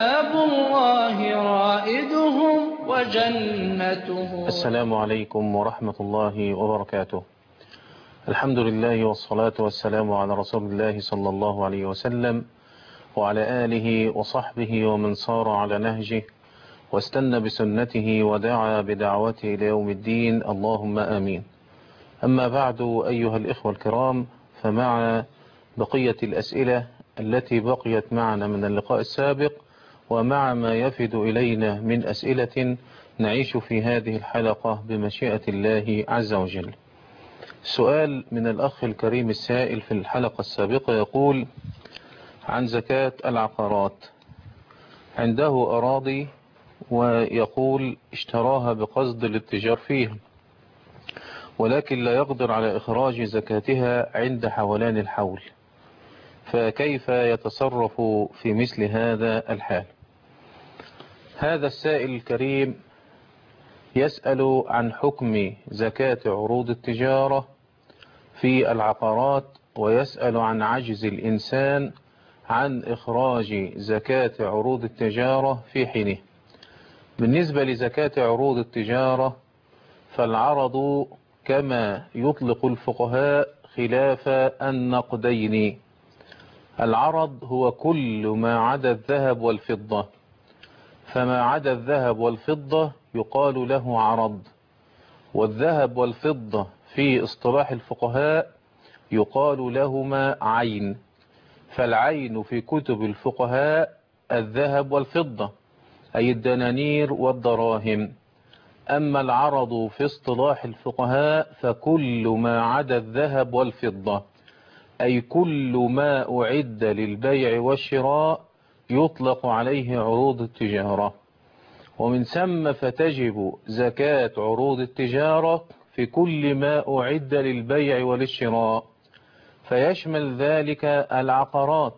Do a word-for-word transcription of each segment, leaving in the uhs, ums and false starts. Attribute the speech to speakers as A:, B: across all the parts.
A: باب الله رائدهم وجنته.
B: السلام عليكم ورحمة الله وبركاته. الحمد لله والصلاة والسلام على رسول الله صلى الله عليه وسلم وعلى آله وصحبه ومن صار على نهجه واستنى بسنته ودعا بدعوته إلى يوم الدين، اللهم آمين. أما بعد، أيها الإخوة الكرام، فمع بقية الأسئلة التي بقيت معنا من اللقاء السابق ومع ما يفد إلينا من أسئلة نعيش في هذه الحلقة بمشيئة الله عز وجل. سؤال من الأخ الكريم السائل في الحلقة السابقة يقول عن زكاة العقارات. عنده أراضي ويقول اشتراها بقصد الاتجار فيها، ولكن لا يقدر على إخراج زكاتها عند حولان الحول، فكيف يتصرف في مثل هذا الحال؟ هذا السائل الكريم يسأل عن حكم زكاة عروض التجارة في العقارات، ويسأل عن عجز الإنسان عن إخراج زكاة عروض التجارة في حينه. بالنسبة لزكاة عروض التجارة فالعرض كما يطلق الفقهاء خلاف النقدين. العرض هو كل ما عدا الذهب والفضة، فما عدا الذهب والفضة يقال له عرض، والذهب والفضة في اصطلاح الفقهاء يقال لهما عين. فالعين في كتب الفقهاء الذهب والفضة، أي الدنانير والدراهم. أما العرض في اصطلاح الفقهاء فكل ما عدا الذهب والفضة، أي كل ما أعد للبيع والشراء يطلق عليه عروض التجارة. ومن ثم فتجب زكاة عروض التجارة في كل ما أعد للبيع وللشراء، فيشمل ذلك العقارات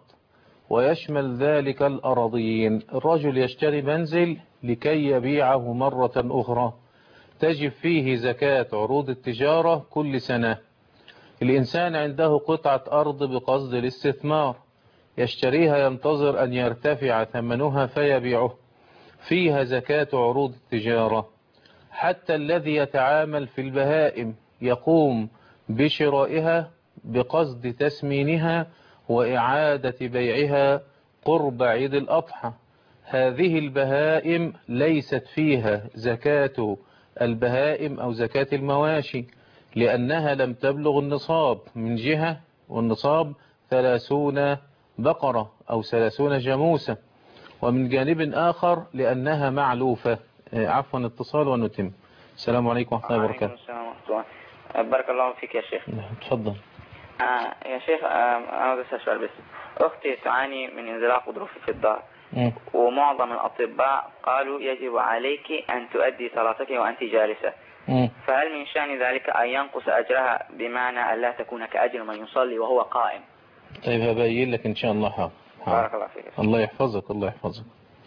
B: ويشمل ذلك الأراضين. الرجل يشتري منزل لكي يبيعه مرة أخرى، تجب فيه زكاة عروض التجارة كل سنة. الإنسان عنده قطعة أرض بقصد الاستثمار، يشتريها ينتظر أن يرتفع ثمنها فيبيعه، فيها زكاة عروض التجارة. حتى الذي يتعامل في البهائم يقوم بشرائها بقصد تسمينها وإعادة بيعها قرب عيد الأضحى، هذه البهائم ليست فيها زكاة البهائم أو زكاة المواشي، لأنها لم تبلغ النصاب من جهة، والنصاب ثلاثون بقرة أو ثلاثون جاموسة، ومن جانب آخر لأنها معلوفة. عفوا اتصال ونتم. السلام عليكم ورحمة الله وبركاته.
C: السلام ورحمة الله. بارك الله فيك يا شيخ.
B: تفضل.
C: آه يا شيخ، آه أنا بس أسأل بس. أختي تعاني من انزلاق غضروفي في الظهر، ومعظم الأطباء قالوا يجب عليك أن تؤدي صلاتك وأنت جالسة، م. فهل من شأن ذلك أن ينقص أجرها بمعنى أن لا تكون كأجر من يصلي وهو قائم؟
B: طيب هبين لك إن شاء الله. حاضر.
C: بارك الله فيك.
B: الله يحفظك الله يحفظك.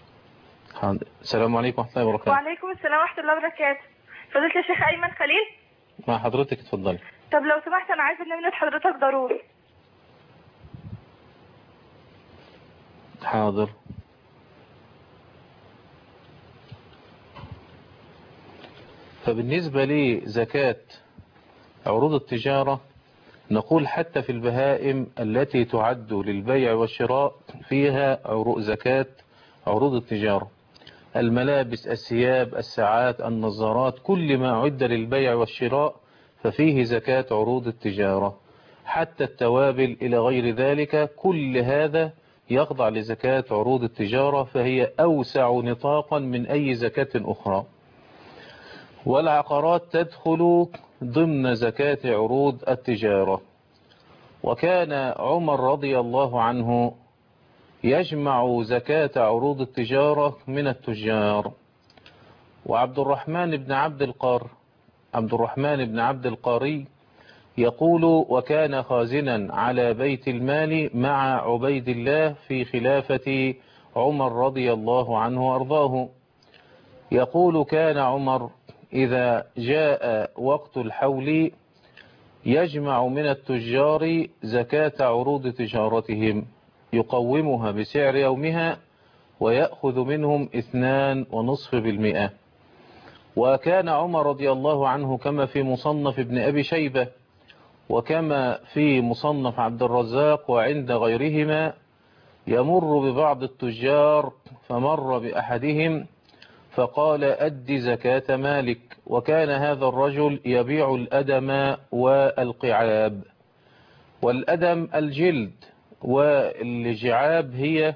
B: حاضر. السلام عليكم ورحمة الله وبركاته.
D: وعليكم السلام ورحمة الله وبركاته. فضيلة الشيخ أيمن خليل.
B: مع حضرتك، اتفضلي.
D: طب لو سمحت أنا عايزة نمرة حضرتك ضروري.
B: حاضر. فبالنسبة لزكاة عروض التجارة نقول حتى في البهائم التي تعد للبيع والشراء فيها زكاة عروض التجارة. الملابس، الثياب، الساعات، النظارات، كل ما أعد للبيع والشراء ففيه زكاة عروض التجارة. حتى التوابل إلى غير ذلك، كل هذا يخضع لزكاة عروض التجارة، فهي أوسع نطاقا من أي زكاة أخرى. والعقارات تدخل ضمن زكاة عروض التجارة. وكان عمر رضي الله عنه يجمع زكاة عروض التجارة من التجار. وعبد الرحمن بن عبد القار عبد الرحمن بن عبد القاري يقول وكان خازنا على بيت المال مع عبيد الله في خلافة عمر رضي الله عنه وأرضاه. يقول كان عمر إذا جاء وقت الحول يجمع من التجار زكاة عروض تجارتهم، يقومها بسعر يومها ويأخذ منهم اثنان ونصف بالمئة. وكان عمر رضي الله عنه كما في مصنف ابن أبي شيبة وكما في مصنف عبد الرزاق وعند غيرهما يمر ببعض التجار فمر بأحدهم فقال أد زكاة مالك. وكان هذا الرجل يبيع الأدم والقعاب، والأدم الجلد والجعاب هي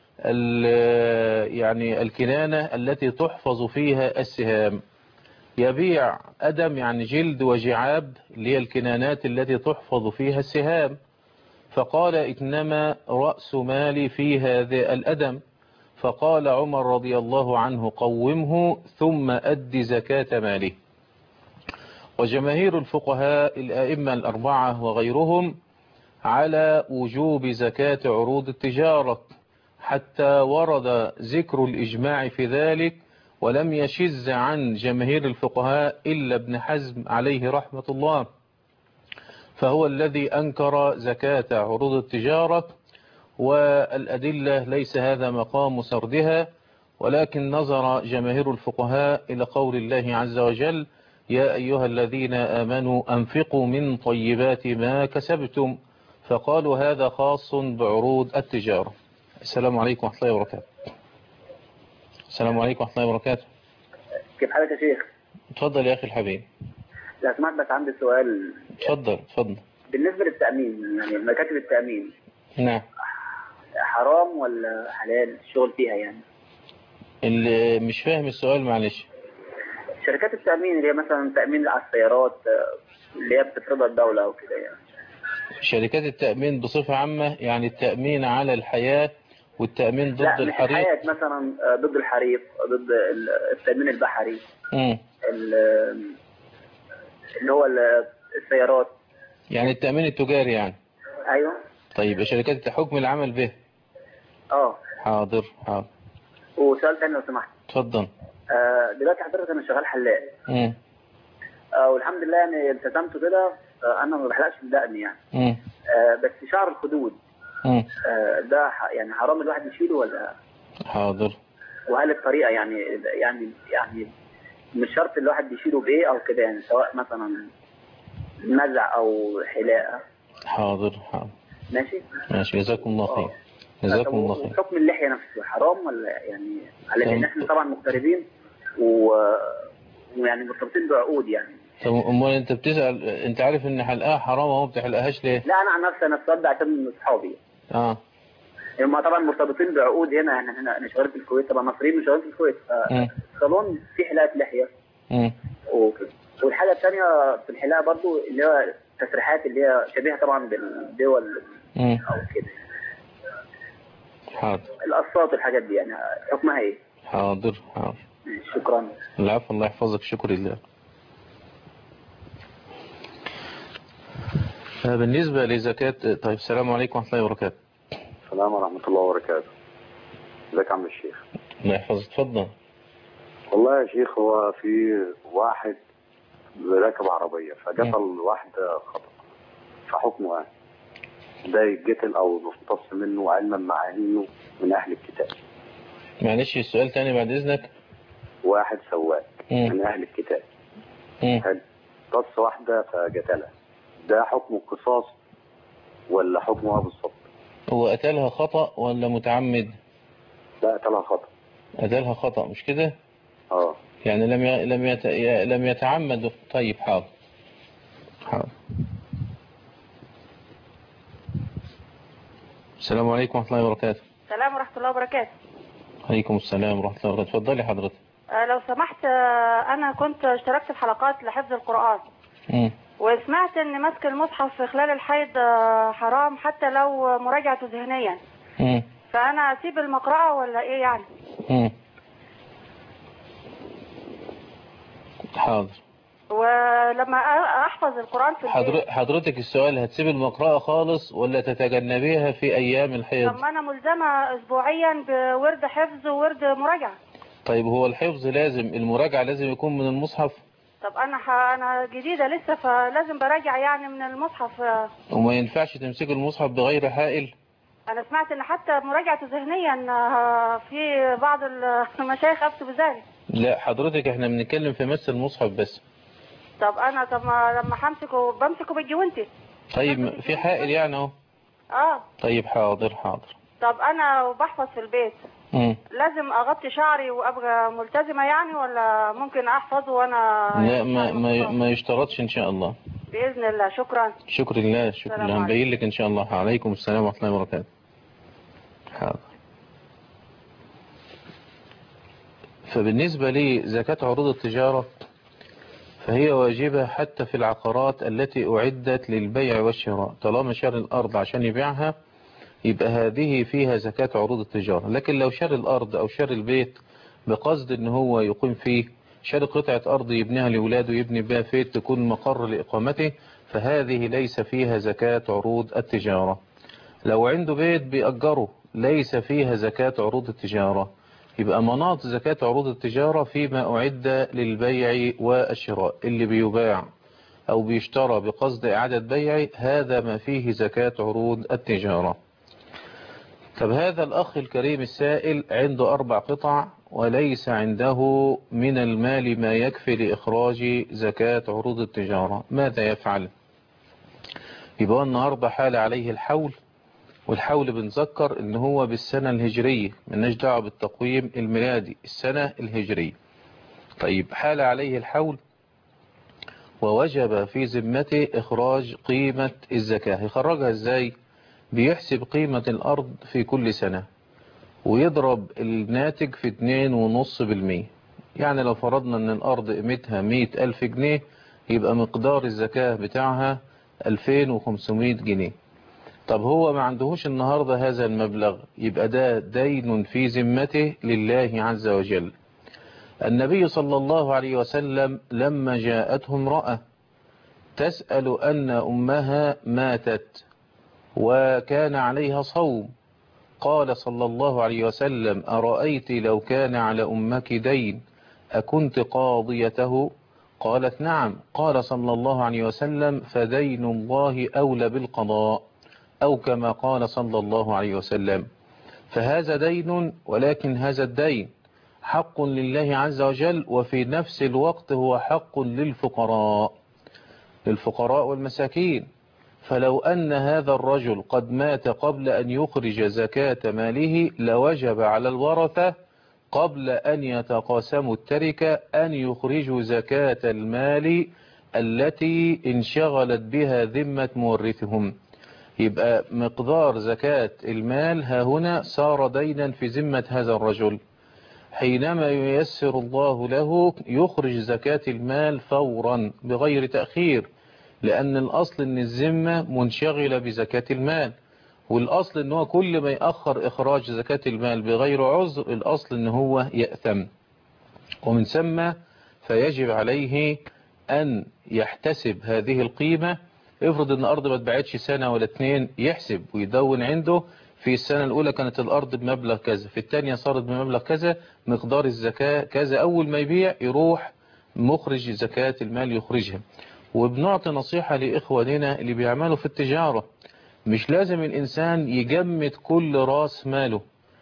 B: يعني الكنانة التي تحفظ فيها السهام. يبيع أدم يعني جلد، وجعاب اللي هي الكنانات التي تحفظ فيها السهام. فقال إنما رأس مالي في هذا الأدم. فقال عمر رضي الله عنه قومه ثم أد زكاة ماله. وجماهير الفقهاء الأئمة الأربعة وغيرهم على وجوب زكاة عروض التجارة، حتى ورد ذكر الإجماع في ذلك ولم يشذ عن جماهير الفقهاء إلا ابن حزم عليه رحمة الله، فهو الذي أنكر زكاة عروض التجارة. والأدلة ليس هذا مقام سردها، ولكن نظر جماهير الفقهاء إلى قول الله عز وجل يا أيها الذين آمنوا أنفقوا من طيبات ما كسبتم، فقالوا هذا خاص بعروض التجارة. السلام عليكم ورحمة الله وبركاته. السلام عليكم ورحمة الله وبركاته.
E: كيف حالك يا شيخ؟
B: اتفضل يا أخي الحبيب.
E: لو سمحت بس عندي سؤال.
B: اتفضل اتفضل.
E: بالنسبة للتأمين، يعني مكاتب التأمين
B: نعم،
E: حرام ولا حلال الشغل فيها؟ يعني
B: اللي مش فاهم السؤال معلش.
E: شركات التأمين اللي هي مثلا تأمين على السيارات اللي هي بتفرضها الدولة أو كده يعني.
B: شركات التأمين بصفة عامة، يعني التأمين على الحياة والتأمين ضد
E: لا
B: الحريق.
E: لا، الحياة مثلا ضد الحريق، ضد التأمين البحري،
B: امم
E: اللي هو السيارات،
B: يعني التأمين التجاري يعني.
E: ايوه.
B: طيب شركات حكم العمل به.
E: اه
B: حاضر حاضر.
E: وسؤال تاني لو سمحت.
B: اتفضل.
E: آه دلوقتي حضرتك انا شغال حلاق.
B: امم
E: آه والحمد لله يعني التزمت كده. آه انا ما بحلقش الدقن يعني.
B: امم
E: آه بس شعر الخدود
B: امم
E: آه ده يعني حرام الواحد يشيله ولا؟
B: حاضر.
E: وهل الطريقه يعني يعني يعني مش شرط الواحد يشيله بايه او كده يعني، سواء مثلا نزع او حلاقه؟
B: حاضر حاضر.
E: ماشي
B: ماشي، جزاكم الله خير. جزاكم الله خير.
E: حكم اللحيه نفسه حرام ولا يعني؟ على ان احنا طبعا مغتربين و... ويعني مرتبطين بعقود يعني.
B: طب امال انت بتسأل، انت عارف ان حلقها حرام وما بتحلقهاش ليه؟
E: لا انا عن نفسي انا السؤال ده عشان من اصحابي.
B: اه
E: هم طبعا مرتبطين بعقود هنا، احنا هنا انا شغال في الكويت، طبعا مصريين شغالين في الكويت، فالصالون في حلاقه لحيه.
B: امم
E: وكده. والحاجه الثانيه في الحلاقه برضو اللي هو تسريحات اللي هي شبيهه طبعا بالدول
B: امم
E: او كده.
B: حاضر.
E: القصات والحاجات دي يعني حكمها ايه؟
B: حاضر حاضر.
E: شكرا.
B: العفو، الله يحفظك، شكر لله. بالنسبة لزكاة، طيب السلام عليكم ورحمة الله وبركاته.
F: السلام ورحمة الله وبركاته. ازيك يا عم الشيخ؟
B: الله يحفظك، اتفضل.
F: والله يا شيخ هو في واحد راكب عربية فقتل واحدة خطأ، فحكمه ايه؟ ده يتقتل او نقتص منه علما مع انه من اهل الكتاب.
B: معلش السؤال تاني بعد اذنك.
F: واحد سواق من اهل الكتاب حلو، قص واحدة فقتلها، ده حكمه القصاص ولا حكمه ايه بالظبط؟
B: هو قتلها خطأ ولا متعمد؟
F: لا قتلها خطأ.
B: قتلها خطأ مش كده؟
F: اه
B: يعني لم ي... لم يت... لم يتعمد. طيب حاضر حاضر. السلام عليكم ورحمة الله وبركاته.
D: السلام ورحمة الله وبركاته.
B: عليكم السلام ورحمة الله وبركاته. اتفضلي حضرتك.
D: أه لو سمحت، أه أنا كنت اشتركت في حلقات لحفظ القرآن.
B: امم
D: وسمعت ان مسك المصحف في خلال الحيض حرام حتى لو مراجعته ذهنيا.
B: امم
D: فانا اسيب المقرأة ولا ايه يعني؟
B: امم حاضر.
D: ولما احفظ القرآن في
B: حضر... حضرتك السؤال هتسيب المقرأة خالص ولا تتجنبيها في ايام الحيض؟
D: طب ما انا ملزمة اسبوعيا بورد حفظ وورد مراجعة.
B: طيب هو الحفظ لازم، المراجعة لازم يكون من المصحف؟
D: طب انا ح... انا جديدة لسه فلازم براجع يعني من المصحف.
B: وما ينفعش تمسك المصحف بغير حائل؟
D: انا سمعت ان حتى مراجعته ذهنيا آه، في بعض المشايخ افتوا بذلك.
B: لا حضرتك احنا بنتكلم في مس المصحف بس.
D: طب انا طب ما لما همسكه بمسكه بالجوانتي.
B: طيب في حائل يعني اهو.
D: اه
B: طيب حاضر حاضر.
D: طب انا وبحفظ في البيت
B: مم.
D: لازم اغطي شعري وابقى ملتزمه يعني، ولا ممكن احفظه وانا
B: لا ما ما ما يشترطش ان شاء الله.
D: باذن الله. شكرا.
B: شكر لله شكر لله. هنبين لك ان شاء الله. عليكم السلام ورحمه الله وبركاته. حاضر. فبالنسبه لزكاه عروض التجاره فهي واجبه حتى في العقارات التي اعدت للبيع والشراء. طالما شاري الارض عشان يبيعها يبقى هذه فيها زكاه عروض التجاره. لكن لو شاري الارض او شاري البيت بقصد ان هو يقيم فيه، شاري قطعة أرض يبنيها لأولاده ويبني بها فيت تكون مقر لإقامته، فهذه ليس فيها زكاة عروض التجارة. لو عنده بيت بيأجره ليس فيها زكاة عروض التجارة. يبقى مناط زكاة عروض التجارة فيما أعد للبيع والشراء، اللي بيباع أو بيشترى بقصد إعادة بيعه هذا ما فيه زكاة عروض التجارة. طب هذا الأخ الكريم السائل عنده أربع قطع وليس عنده من المال ما يكفي لإخراج زكاة عروض التجارة، ماذا يفعل؟ يبقى النهاردة حال عليه الحول، والحول بنذكر ان هو بالسنة الهجرية، مالناش دعوة بالتقويم الميلادي، السنة الهجرية. طيب حال عليه الحول ووجب في ذمته إخراج قيمة الزكاة. يخرجها ازاي؟ بيحسب قيمة الأرض في كل سنة ويضرب الناتج في اتنين ونص بالمية. يعني لو فرضنا ان الأرض قيمتها مئة ألف جنيه يبقى مقدار الزكاة بتاعها ألفين وخمسمائة جنيه. طب هو ما عندهوش النهاردة هذا المبلغ، يبقى ده دين في ذمته لله عز وجل. النبي صلى الله عليه وسلم لما جاءته امرأة تسأل أن أمها ماتت وكان عليها صوم، قال صلى الله عليه وسلم: أرأيت لو كان على أمك دين أكنت قاضيته؟ قالت: نعم. قال صلى الله عليه وسلم: فدين الله أولى بالقضاء، أو كما قال صلى الله عليه وسلم. فهذا دين، ولكن هذا الدين حق لله عز وجل، وفي نفس الوقت هو حق للفقراء للفقراء والمساكين. فلو أن هذا الرجل قد مات قبل أن يخرج زكاة ماله لوجب على الورثة قبل أن يتقاسموا التركة أن يخرجوا زكاة المال التي انشغلت بها ذمة مورثهم. يبقى مقدار زكاة المال ها هنا صار دينا في ذمة هذا الرجل. حينما ييسر الله له يخرج زكاة المال فورا بغير تأخير، لأن الأصل أن الذمة منشغلة بزكاة المال، والأصل أنه كل ما يأخر إخراج زكاة المال بغير عذر الأصل أنه هو يأثم. ومن ثم فيجب عليه أن يحتسب هذه القيمة. افرض أن الأرض ما اتباعتش سنة ولا اتنين، يحسب ويدون عنده في السنة الأولى كانت الأرض بمبلغ كذا، في الثانية صارت بمبلغ كذا، مقدار الزكاة كذا. أول ما يبيع يروح مخرج زكاة المال يخرجها. وبنعطي نصيحة لإخواننا اللي بيعملوا في التجارة، مش لازم الإنسان يجمد كل راس ماله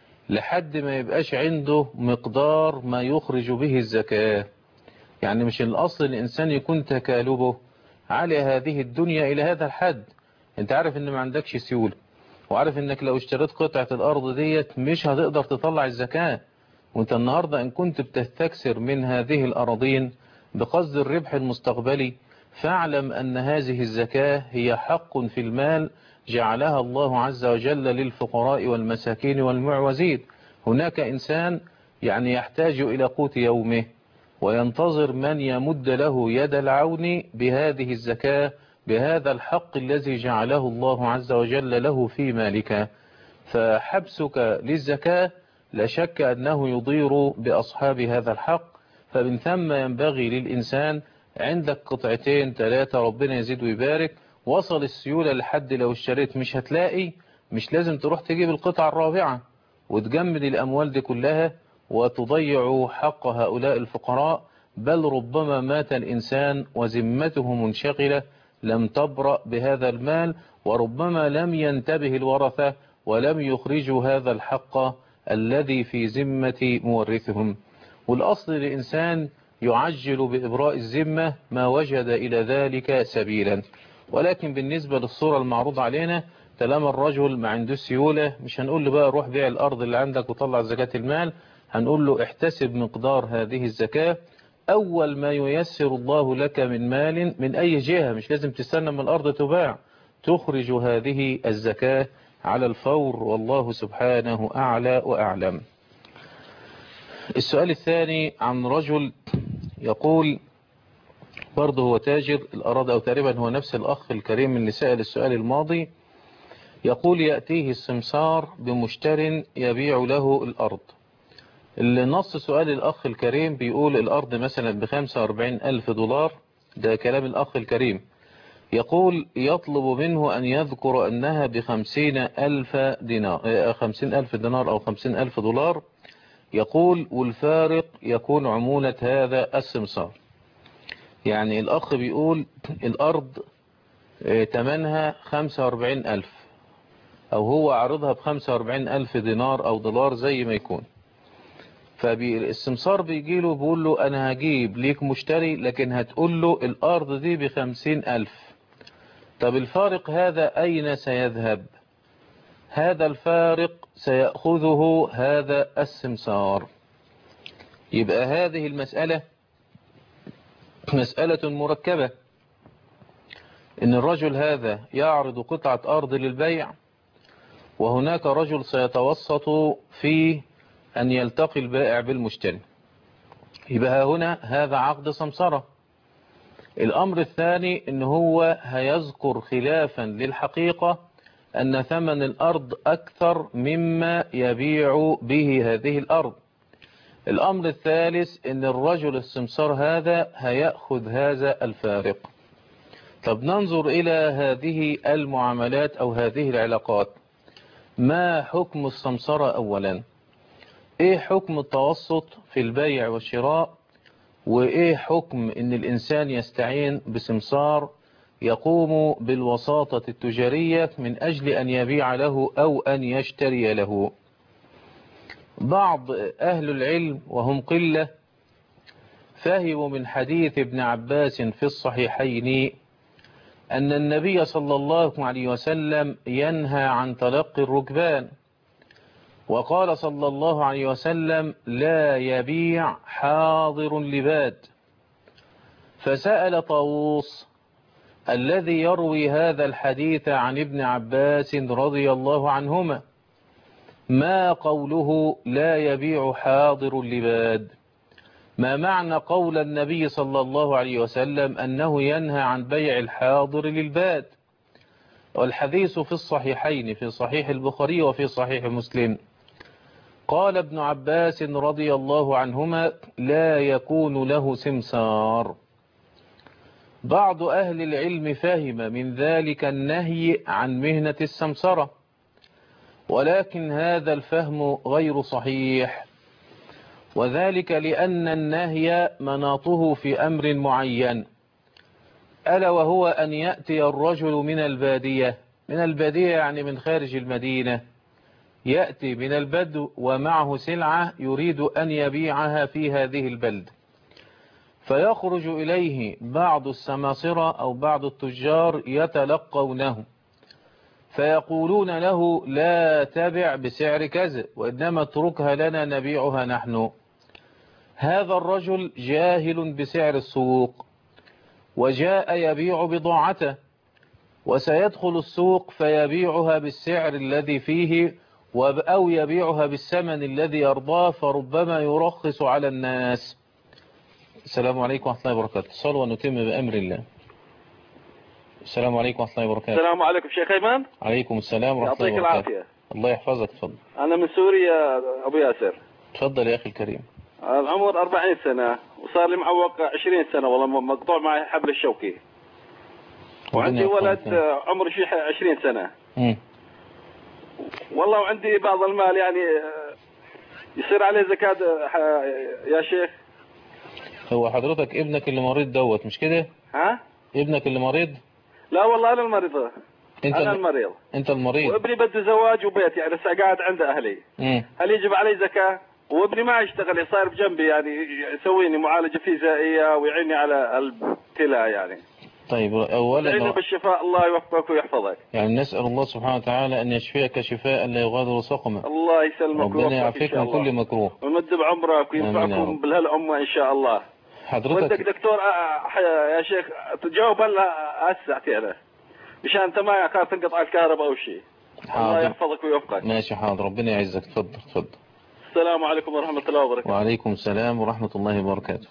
B: لحد ما يبقاش عنده مقدار ما يخرج به الزكاة. يعني مش الأصل الإنسان يكون تكالبه على هذه الدنيا إلى هذا الحد. انت عارف ان ما عندكش سيولة، وعارف انك لو اشتريت قطعة الأرض ديت مش هتقدر تطلع الزكاة، وانت النهاردة ان كنت بتستكثر من هذه الأراضين بقصد الربح المستقبلي، فاعلم أن هذه الزكاة هي حق في المال جعلها الله عز وجل للفقراء والمساكين والمعوزين. هناك إنسان يعني يحتاج إلى قوت يومه وينتظر من يمد له يد العون بهذه الزكاة، بهذا الحق الذي جعله الله عز وجل له في مالك. فحبسك للزكاة لا شك أنه يضير بأصحاب هذا الحق. فمن ثم ينبغي للإنسان عندك قطعتين ثلاثة ربنا يزيد ويبارك، وصل السيولة لحد لو اشتريت مش هتلاقي، مش لازم تروح تجيب القطعة الرابعة وتجمد الأموال دي كلها وتضيع حق هؤلاء الفقراء. بل ربما مات الإنسان وذمته منشغلة لم تبرأ بهذا المال، وربما لم ينتبه الورثة ولم يخرجوا هذا الحق الذي في ذمة مورثهم. والأصل للإنسان يعجل بإبراء الذمة ما وجد إلى ذلك سبيلا. ولكن بالنسبة للصورة المعروض علينا، طالما الرجل ما عنده سيولة، مش هنقول له بقى روح بيع الأرض اللي عندك وطلع زكاة المال، هنقول له احتسب مقدار هذه الزكاة أول ما ييسر الله لك من مال من أي جهة، مش لازم تستنى من الأرض تباع، تخرج هذه الزكاة على الفور، والله سبحانه أعلى وأعلم. السؤال الثاني عن رجل يقول، برضه هو تاجر الأراضي، أو تقريبا هو نفس الأخ الكريم اللي سأل السؤال الماضي، يقول يأتيه السمسار بمشتر يبيع له الأرض. النص سؤال الأخ الكريم بيقول الأرض مثلا بخمسة واربعين ألف دولار، ده كلام الأخ الكريم. يقول يطلب منه أن يذكر أنها بخمسين ألف دينار، خمسين ألف دينار أو خمسين ألف دولار. يقول والفارق يكون عمولة هذا السمسار. يعني الأخ بيقول الأرض تمنها خمسة واربعين ألف، أو هو عرضها بخمسة واربعين ألف دينار أو دولار زي ما يكون. فالسمسار بيجي له بيقول له أنا هجيب ليك مشتري، لكن هتقول له الأرض دي بخمسين ألف. طب الفارق هذا أين سيذهب؟ هذا الفارق سيأخذه هذا السمسار. يبقى هذه المسألة مسألة مركبة، إن الرجل هذا يعرض قطعة أرض للبيع، وهناك رجل سيتوسط في أن يلتقي البائع بالمشتري. يبقى هنا هذا عقد سمسرة. الأمر الثاني إن هو هيذكر خلافا للحقيقة أن ثمن الأرض أكثر مما يبيع به هذه الأرض. الأمر الثالث إن الرجل السمسار هذا هيأخذ هذا الفارق. طب ننظر إلى هذه المعاملات أو هذه العلاقات. ما حكم السمسرة أولا؟ إيه حكم التوسط في البيع والشراء؟ وإيه حكم إن الإنسان يستعين بسمسار يقوم بالوساطة التجارية من أجل أن يبيع له أو أن يشتري له؟ بعض أهل العلم وهم قلة فهموا من حديث ابن عباس في الصحيحين أن النبي صلى الله عليه وسلم ينهى عن تلقي الركبان، وقال صلى الله عليه وسلم لا يبيع حاضر لباد. فسأل طاووس الذي يروي هذا الحديث عن ابن عباس رضي الله عنهما ما قوله لا يبيع حاضر لباد؟ ما معنى قول النبي صلى الله عليه وسلم أنه ينهى عن بيع الحاضر للباد؟ والحديث في الصحيحين، في صحيح البخاري وفي صحيح مسلم. قال ابن عباس رضي الله عنهما لا يكون له سمسار. بعض أهل العلم فهم من ذلك النهي عن مهنة السمسرة، ولكن هذا الفهم غير صحيح، وذلك لأن النهي مناطه في أمر معين، ألا وهو أن يأتي الرجل من البادية. من البادية يعني من خارج المدينة، يأتي من البدو ومعه سلعة يريد أن يبيعها في هذه البلد، فيخرج إليه بعض السماسرة أو بعض التجار يتلقونه، فيقولون له لا تبع بسعر كذا، وإنما اتركها لنا نبيعها نحن. هذا الرجل جاهل بسعر السوق، وجاء يبيع بضاعته، وسيدخل السوق فيبيعها بالسعر الذي فيه أو يبيعها بالثمن الذي يرضاه، فربما يرخص على الناس. السلام عليكم ورحمة الله وبركاته. صلوا ونتم بأمر الله. السلام عليكم ورحمة الله وبركاته.
G: السلام عليكم شيخ أيمن.
B: عليكم السلام ورحمة الله وبركاته.
G: يعطيك العافية.
B: الله يحفظك. تفضل.
G: أنا من سوريا أبو ياسر.
B: تفضل يا أخي الكريم.
G: العمر أربعين سنة، وصار لي معوق عشرين سنة، والله مقطوع معي حبل الشوكي، وعندي ولد عمره شيء عشرين سنة. م. والله وعندي بعض المال يعني يصير عليه زكاة يا شيخ.
B: هو حضرتك ابنك اللي مريض دوت مش كده؟
G: ها؟
B: ابنك اللي مريض؟
G: لا والله أنا المريضة.
B: انت
G: انا
B: ال...
G: المريض.
B: انت المريض.
G: وابني بده زواج وبيت، يعني لسه قاعد عند اهلي.
B: مم.
G: هل يجب علي زكاة؟ وابني ما يشتغل، صاير بجنبي يعني يسويني معالجة فيزيائية ويعيني على الابتلاء يعني.
B: طيب اولا
G: ادعي بالشفاء، الله يوفقك ويحفظك.
B: يعني نسأل الله سبحانه وتعالى ان يشفيك شفاء لا يغادر سقما.
G: الله يسلمك
B: ربنا
G: ويوفقك
B: يعافيك
G: ان شاء
B: من
G: الله،
B: كل مكروه
G: ويمد بعمرك
B: آمين يا
G: وينفعكم
B: رب.
G: بهالامة ان شاء الله.
B: حضرتك
G: ودك دكتور آه، يا شيخ تجاوب هلا هسه انا مشان انت ما كانت تنقطع الكهرباء او شيء. الله يحفظك ويوفقك.
B: ماشي حاضر، ربنا يعزك. تفضل تفضل.
G: السلام عليكم ورحمة الله وبركاته.
B: وعليكم السلام ورحمة الله وبركاته.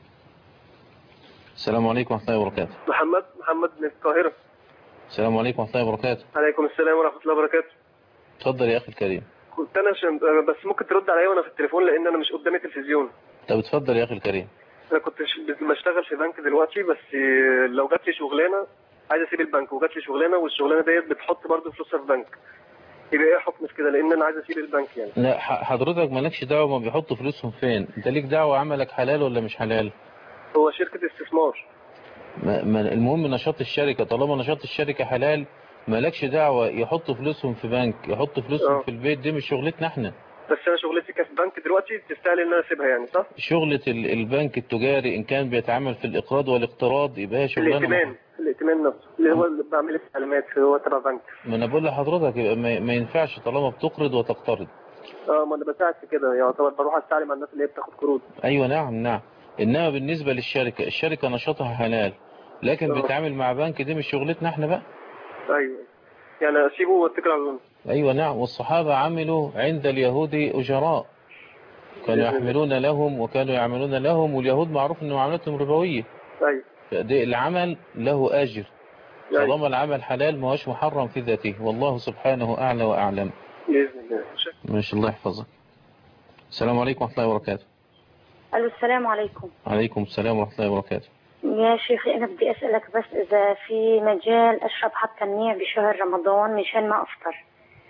B: السلام عليكم ورحمة الله وبركاته.
H: محمد محمد من القاهرة.
B: السلام عليكم ورحمة الله وبركاته.
H: عليكم السلام ورحمة الله وبركاته.
B: اتفضل يا أخي الكريم.
H: كنت أنا شم... بس ممكن ترد عليا وأنا في التليفون لأن أنا مش قدامي تلفزيون.
B: طب اتفضل يا أخي الكريم.
H: أنا كنت بشتغل في بنك دلوقتي، بس لو جات لي شغلانة عايز أسيب البنك وجات لي شغلانة والشغلانة ديت بتحط برضه فلوسها في بنك، يبقى إيه حكم في كده؟ لأن أنا عايز أسيب البنك يعني.
B: لا حضرتك مالكش دعوة ما بيحطوا فلوسهم فين، أنت ليك دعوة عملك حلال ولا مش حلال؟
H: هو شركة استثمار.
B: ما ما المهم نشاط الشركة، طالما نشاط الشركة حلال مالكش دعوة يحطوا فلوسهم في بنك يحطوا فلوسهم أوه. في البيت، دي مش شغلتنا احنا.
H: بس انا شغلتي كاس بنك دلوقتي تستاهل ان انا اسيبها يعني، صح؟
B: شغلة البنك التجاري ان كان بيتعامل في الاقراض والاقتراض يبقى شغلانه
H: الائتمان الائتمان نفسه اللي هو اللي بعمل اعلانات هو تبع بنك.
B: ما انا بقول لحضرتك يبقى ما ينفعش طالما بتقرض وتقترض.
H: اه ما انا بساعد في كده، يعتبر بروح استعلم على الناس اللي هي بتاخد قروض.
B: ايوه نعم نعم. انما بالنسبه للشركه، الشركه نشاطها حلال لكن أوه. بتتعامل مع بنك، دي مش شغلتنا احنا بقى.
H: ايوه يعني اسيبه واتكل على الله.
B: ايوه نعم. والصحابه عملوا عند اليهود اجراء، كانوا يحملون لهم وكانوا يعملون لهم، واليهود معروف ان معاملتهم ربويه.
H: ايوه
B: العمل له اجر طالما العمل حلال، ما هوش محرم في ذاته، والله سبحانه اعلى واعلم.
H: باذن الله.
B: ماشي الله يحفظك. السلام عليكم ورحمه الله وبركاته.
I: الو السلام عليكم.
B: عليكم السلام ورحمه الله وبركاته.
I: يا شيخي انا بدي اسالك بس اذا في مجال اشرب حتى النيع بشهر رمضان مشان ما افطر.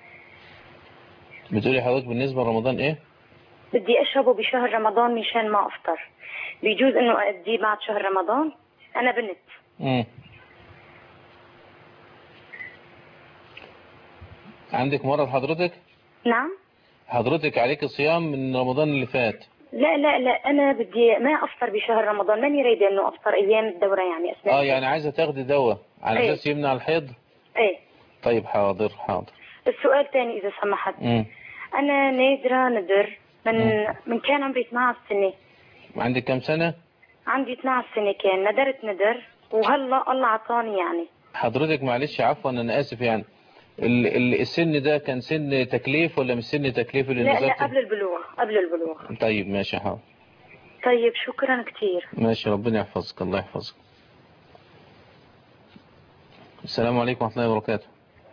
B: بتقولي حضرتك بالنسبه لرمضان ايه؟
I: بدي اشربه بشهر رمضان مشان ما افطر، بيجوز انه اديه بعد شهر رمضان؟ انا بنت.
B: امم عندك مرض حضرتك؟
I: نعم.
B: حضرتك عليك صيام من رمضان اللي فات؟
I: لا لا لا انا بدي ما افطر بشهر رمضان، ماني رايده انه افطر ايام الدوره يعني اثناء.
B: اه يعني عايزه تاخدي دواء على اساس يمنع الحيض؟
I: ايه.
B: طيب حاضر حاضر.
I: السؤال ثاني اذا سمحت.
B: امم
I: انا نادره ندر من مم. من كان عمري اثنعش سنه.
B: عندك كم سنه؟
I: عندي اثنعش سنه كان ندرت ندر وهلا الله عطاني يعني.
B: حضرتك معلش عفوا انا اسف يعني السن ده كان سن تكليف ولا مش سن تكليف اللي
I: لا لا قبل البلوغ قبل البلوغ.
B: طيب ماشي حاضر.
I: طيب شكرا كثير.
B: ماشي ربنا يحفظك الله يحفظك. السلام عليكم ورحمه الله وبركاته.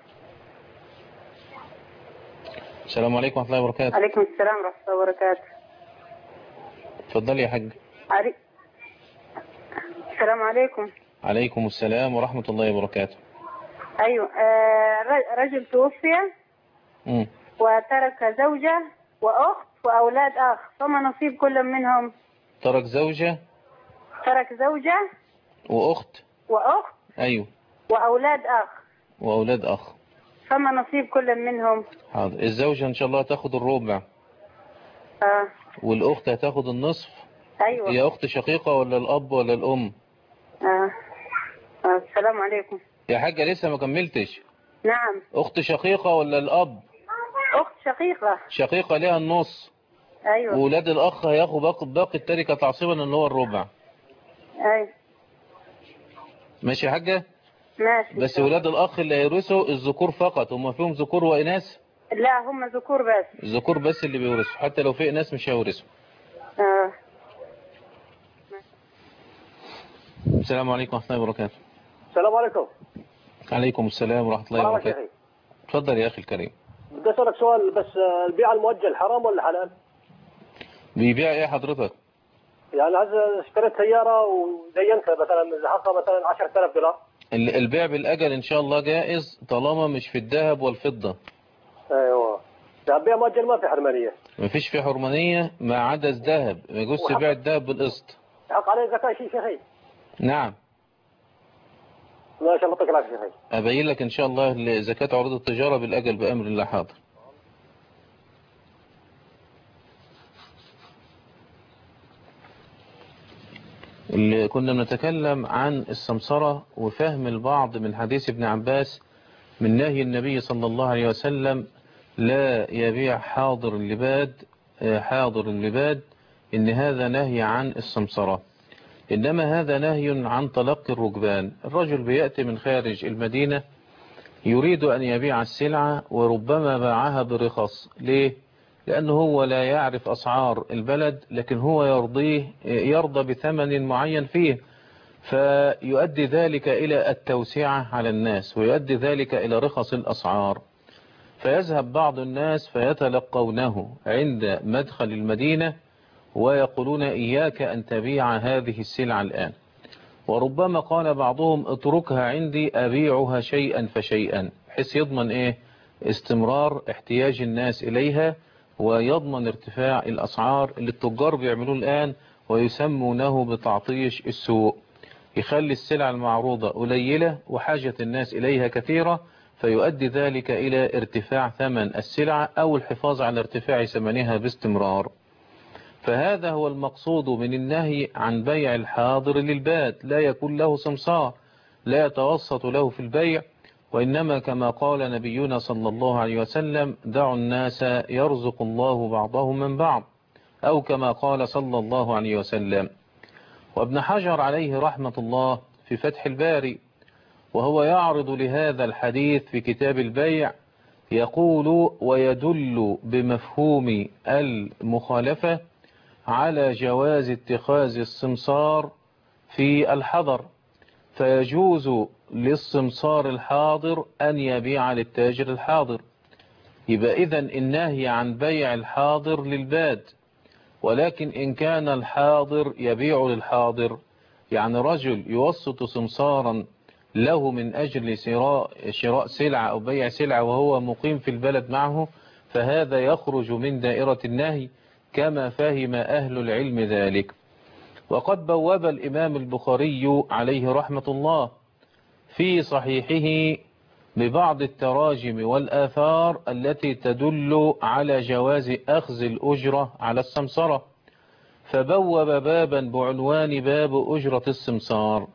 B: السلام عليكم ورحمه الله وبركاته.
J: عليكم السلام ورحمه الله وبركاته.
B: اتفضلي يا حاج.
J: علي... السلام عليكم.
B: عليكم السلام ورحمه الله وبركاته.
J: ايوه آه رجل توفي
B: امم
J: وترك زوجة واخت واولاد اخ، فما نصيب كل منهم؟
B: ترك زوجة
J: ترك زوجة
B: واخت
J: واخت
B: ايوه
J: واولاد اخ
B: واولاد اخ،
J: فما نصيب كل منهم؟
B: حاضر. الزوجة ان شاء الله هتاخد الربع.
J: اه
B: والاخت هتاخد النصف.
J: ايوه.
B: هي اخت شقيقة ولا الاب ولا الام؟
J: اه, آه. السلام عليكم.
B: يا حاجة لسه ما كملتش.
J: نعم.
B: اخت شقيقة ولا الاب؟
J: اخت شقيقة.
B: شقيقة ليها النص.
J: ايوه.
B: وولاد الاخ هياخدوا باقي باقي التركة تعصيبا اللي هو الربع.
J: ايوه.
B: ماشي يا حاجة؟
J: ماشي.
B: بس ولاد الاخ اللي هيورثوا الذكور فقط، هم فيهم ذكور واناث؟
J: لا هم ذكور بس.
B: ذكور بس اللي بيورثوا، حتى لو في اناث مش هيورثوا.
J: اه.
B: السلام عليكم ورحمة الله وبركاته.
K: السلام عليكم.
B: عليكم السلام ورحمة الله وبركاته. اتفضل يا أخي الكريم.
K: بدي أسألك سؤال بس، البيع المؤجل حرام ولا حلال؟
B: بيبيع إيه حضرتك؟
K: يعني عايز اشتريت سيارة ودينتها مثلا زهقها مثلا عشرة آلاف دولار.
B: البيع بالأجل إن شاء الله جائز طالما مش في الذهب والفضة.
K: أيوه. يعني بيع مؤجل ما في حرمانية.
B: ما فيش في حرمانية ما عدا الذهب، ما يجوز تبيع الذهب بالقسط.
K: حق عليه زكاة شيء شيخي.
B: نعم.
K: ما شاء الله يعطيك العافيه شيخ.
B: ابين لك ان شاء الله زكاة عروض التجارة بالاجل بامر الله. حاضر. اللي كنا بنتكلم عن السمسرة وفهم البعض من حديث ابن عباس من نهي النبي صلى الله عليه وسلم لا يبيع حاضر اللباد حاضر اللباد، إن هذا نهي عن السمسرة، إنما هذا نهي عن تلقي الركبان. الرجل بيأتي من خارج المدينة يريد أن يبيع السلعة وربما باعها برخص. ليه؟ لأنه هو لا يعرف أسعار البلد، لكن هو يرضيه يرضى بثمن معين فيه، فيؤدي ذلك إلى التوسعة على الناس ويؤدي ذلك إلى رخص الأسعار. فيذهب بعض الناس فيتلقونه عند مدخل المدينة ويقولون إياك أن تبيع هذه السلعة الآن، وربما قال بعضهم اتركها عندي أبيعها شيئا فشيئا، حيث يضمن إيه؟ استمرار احتياج الناس إليها، ويضمن ارتفاع الأسعار اللي التجار بيعملوه الآن ويسمونه بتعطيش السوق، يخلي السلع المعروضة قليلة وحاجة الناس إليها كثيرة، فيؤدي ذلك إلى ارتفاع ثمن السلعة أو الحفاظ على ارتفاع ثمنها باستمرار. فهذا هو المقصود من النهي عن بيع الحاضر للباد، لا يكون له سمسار، لا يتوسط له في البيع، وإنما كما قال نبينا صلى الله عليه وسلم دعوا الناس يرزق الله بعضهم من بعض، أو كما قال صلى الله عليه وسلم. وابن حجر عليه رحمة الله في فتح الباري وهو يعرض لهذا الحديث في كتاب البيع يقول ويدل بمفهوم المخالفة على جواز اتخاذ السمسار في الحضر، فيجوز للسمسار الحاضر أن يبيع للتاجر الحاضر. يبقى إذن النهي عن بيع الحاضر للباد، ولكن إن كان الحاضر يبيع للحاضر، يعني رجل يوسط سمسارا له من أجل شراء شراء سلعة أو بيع سلعة وهو مقيم في البلد معه، فهذا يخرج من دائرة النهي كما فهم أهل العلم ذلك. وقد بوب الإمام البخاري عليه رحمة الله في صحيحه ببعض التراجم والآثار التي تدل على جواز أخذ الأجرة على السمسرة، فبوب بابا بعنوان باب أجرة السمسار،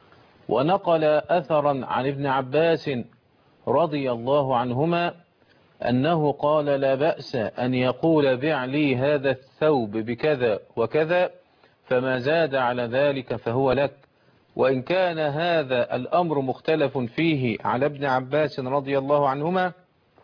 B: ونقل أثرا عن ابن عباس رضي الله عنهما أنه قال لا بأس أن يقول بع لي هذا الثوب بكذا وكذا، فما زاد على ذلك فهو لك. وإن كان هذا الأمر مختلف فيه على ابن عباس رضي الله عنهما،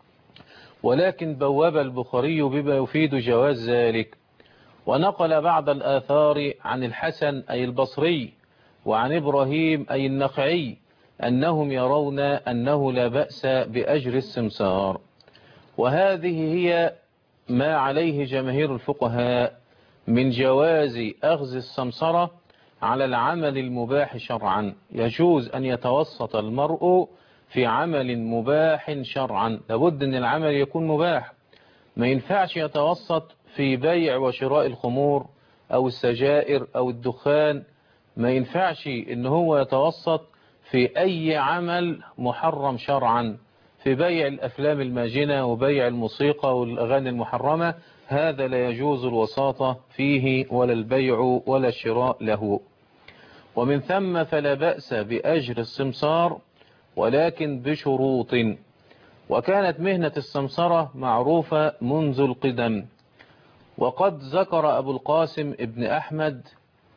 B: ولكن بواب البخاري بما يفيد جواز ذلك. ونقل بعض الآثار عن الحسن أي البصري وعن إبراهيم أي النخعي أنهم يرون أنه لا بأس بأجر السمسار. وهذه هي ما عليه جماهير الفقهاء من جواز أخذ السمسرة على العمل المباح شرعا. يجوز أن يتوسط المرء في عمل مباح شرعا، لابد أن العمل يكون مباح، ما ينفعش يتوسط في بيع وشراء الخمور أو السجائر أو الدخان، ما ينفعش ان هو يتوسط في أي عمل محرم شرعا، في بيع الأفلام الماجنة وبيع الموسيقى والأغاني المحرمة، هذا لا يجوز الوساطة فيه ولا البيع ولا الشراء له. ومن ثم فلا بأس بأجر السمسار، ولكن بشروط. وكانت مهنة السمسرة معروفة منذ القدم، وقد ذكر أبو القاسم ابن أحمد،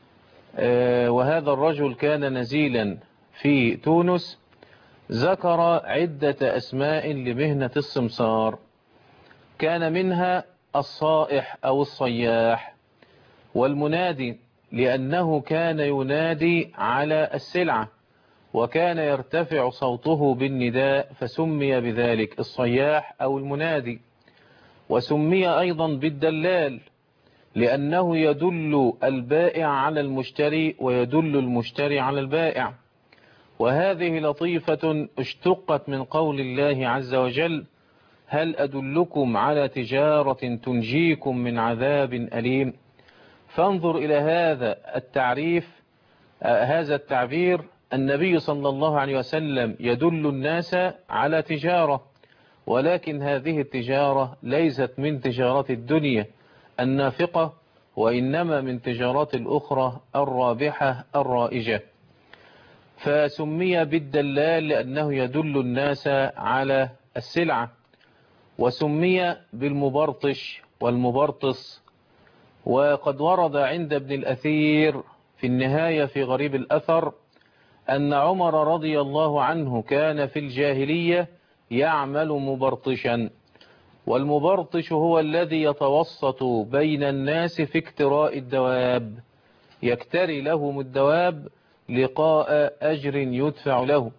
B: وهذا الرجل كان نزيلا في تونس، ذكر عدة أسماء لمهنة السمسار، كان منها الصائح أو الصياح، والمنادي لأنه كان ينادي على السلعة وكان يرتفع صوته بالنداء فسمي بذلك الصياح أو المنادي. وسمي أيضا بالدلال لأنه يدل البائع على المشتري ويدل المشتري على البائع. وهذه لطيفة اشتقت من قول الله عز وجل هل أدلكم على تجارة تنجيكم من عذاب أليم. فانظر إلى هذا التعريف، هذا التعبير النبي صلى الله عليه وسلم يدل الناس على تجارة، ولكن هذه التجارة ليست من تجارات الدنيا النافقة، وإنما من تجارات الأخرى الرابحة الرائجة. فسمي بالدلال لأنه يدل الناس على السلعة، وسمي بالمبرطش والمبرطس. وقد ورد عند ابن الأثير في النهاية في غريب الأثر أن عمر رضي الله عنه كان في الجاهلية يعمل مبرطشا، والمبرطش هو الذي يتوسط بين الناس في اكتراء الدواب، يكتري لهم الدواب لقاء أجر يدفع له.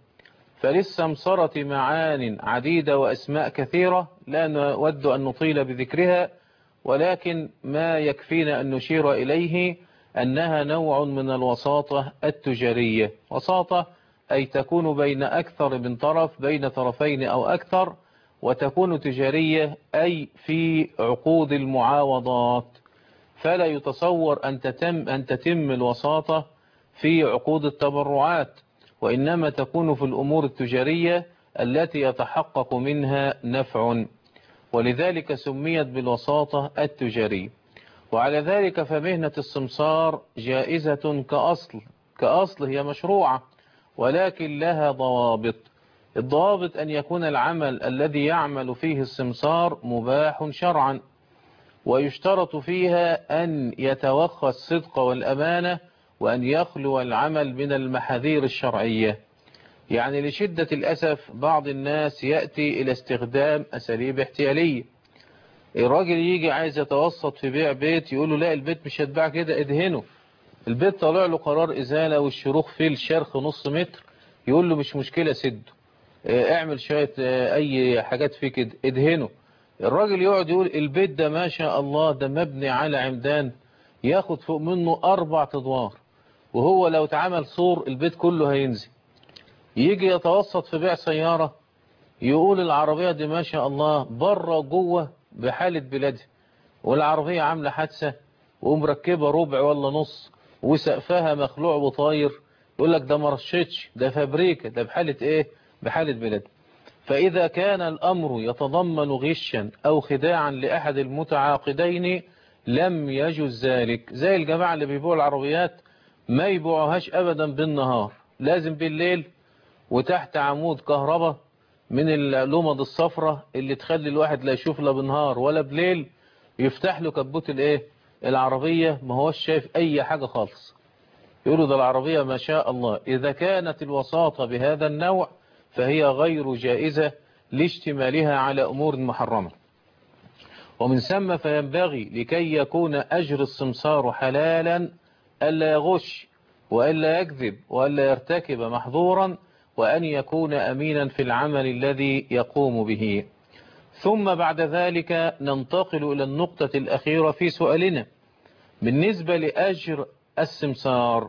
B: فللسمسرة معان عديدة وأسماء كثيرة لا نود أن نطيل بذكرها، ولكن ما يكفينا أن نشير إليه أنها نوع من الوساطة التجارية. وساطة أي تكون بين أكثر من طرف، بين طرفين أو أكثر، وتكون تجارية أي في عقود المعاوضات. فلا يتصور أن تتم, أن تتم الوساطة في عقود التبرعات، وإنما تكون في الأمور التجارية التي يتحقق منها نفع، ولذلك سميت بالوساطة التجارية. وعلى ذلك فمهنة السمسار جائزة كأصل كأصل هي مشروعة، ولكن لها ضوابط. الضوابط أن يكون العمل الذي يعمل فيه السمسار مباح شرعا، ويشترط فيها أن يتوخى الصدق والأمانة، وأن يخلو العمل من المحاذير الشرعية. يعني لشدة الأسف بعض الناس يأتي إلى استخدام أساليب احتيالية. الراجل يجي عايز يتوسط في بيع بيت، يقول له لا البيت مش هتباع كده، ادهنه. البيت طلع له قرار إزالة والشروخ فيه الشرخ نص متر، يقول له مش مشكلة سده، اعمل شوية أي حاجات فيه كده ادهنه. الراجل يقعد يقول البيت ده ما شاء الله ده مبني على عمدان ياخد فوق منه أربع أدوار، وهو لو اتعمل سور البيت كله هينزل. يجي يتوسط في بيع سيارة، يقول العربية دي ما شاء الله بره وجوه بحالة بلادها، والعربية عاملة حادثة ومركبة ربع ولا نص وسقفها مخلوع وطاير، يقول لك ده مرشتش، ده فابريكا، ده بحالة ايه؟ بحالة بلاد. فإذا كان الأمر يتضمن غشا أو خداعا لأحد المتعاقدين لم يجوز ذلك. زي الجماعة اللي بيبيعوا العربيات ما يبيعوهاش أبدا بالنهار، لازم بالليل، وتحت عمود كهرباء من اللمض الصفرة اللي تخلي الواحد لا يشوف لا بالنهار ولا بليل، يفتح له كبوت الايه العربية ما هوش شايف أي حاجة خالص، يقولوا ده العربية ما شاء الله. إذا كانت الوساطة بهذا النوع فهي غير جائزة لاشتمالها على أمور محرمة. ومن ثم فينبغي لكي يكون أجر السمسار حلالا ألا يغش وألا يكذب وألا يرتكب محظورا، وأن يكون أمينا في العمل الذي يقوم به. ثم بعد ذلك ننتقل إلى النقطة الأخيرة في سؤالنا بالنسبة لأجر السمسار.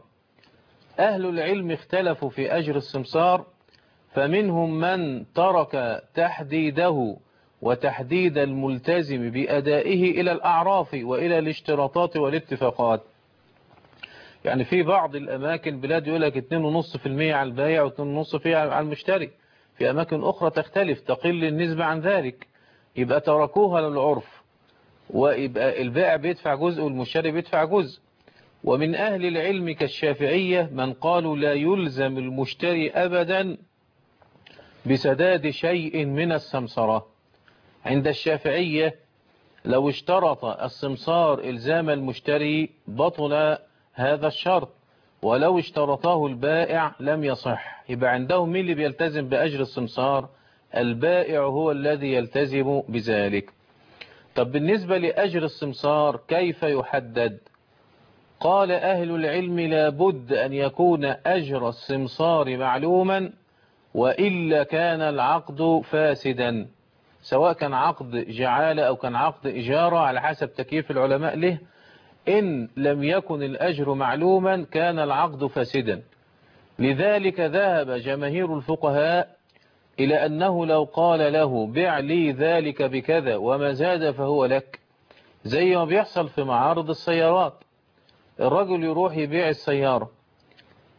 B: أهل العلم اختلفوا في أجر السمسار، فمنهم من ترك تحديده وتحديد الملتزم بأدائه إلى الأعراف وإلى الاشتراطات والاتفاقات. يعني في بعض الأماكن بلاد يقول لك اتنين ونص في المية على البائع واتنين ونص في على المشتري، في أماكن أخرى تختلف تقل النسبة عن ذلك، يبقى تركوها للعرف، ويبقى البائع بيدفع جزء والمشتري بيدفع جزء. ومن أهل العلم كالشافعية من قالوا لا يلزم المشتري أبدا بسداد شيء من السمسرة. عند الشافعية لو اشترط السمسار إلزام المشتري بطل هذا الشرط، ولو اشترطه البائع لم يصح. يبقى عندهم مين اللي بيلتزم بأجر السمسار؟ البائع هو الذي يلتزم بذلك. طب بالنسبة لأجر السمسار كيف يحدد؟ قال أهل العلم لابد أن يكون أجر السمسار معلوما، وإلا كان العقد فاسدا، سواء كان عقد جعالة أو كان عقد إجارة على حسب تكييف العلماء له. إن لم يكن الأجر معلوما كان العقد فاسدا. لذلك ذهب جماهير الفقهاء إلى أنه لو قال له بع لي ذلك بكذا وما زاد فهو لك، زي ما بيحصل في معارض السيارات، الرجل يروح يبيع السيارة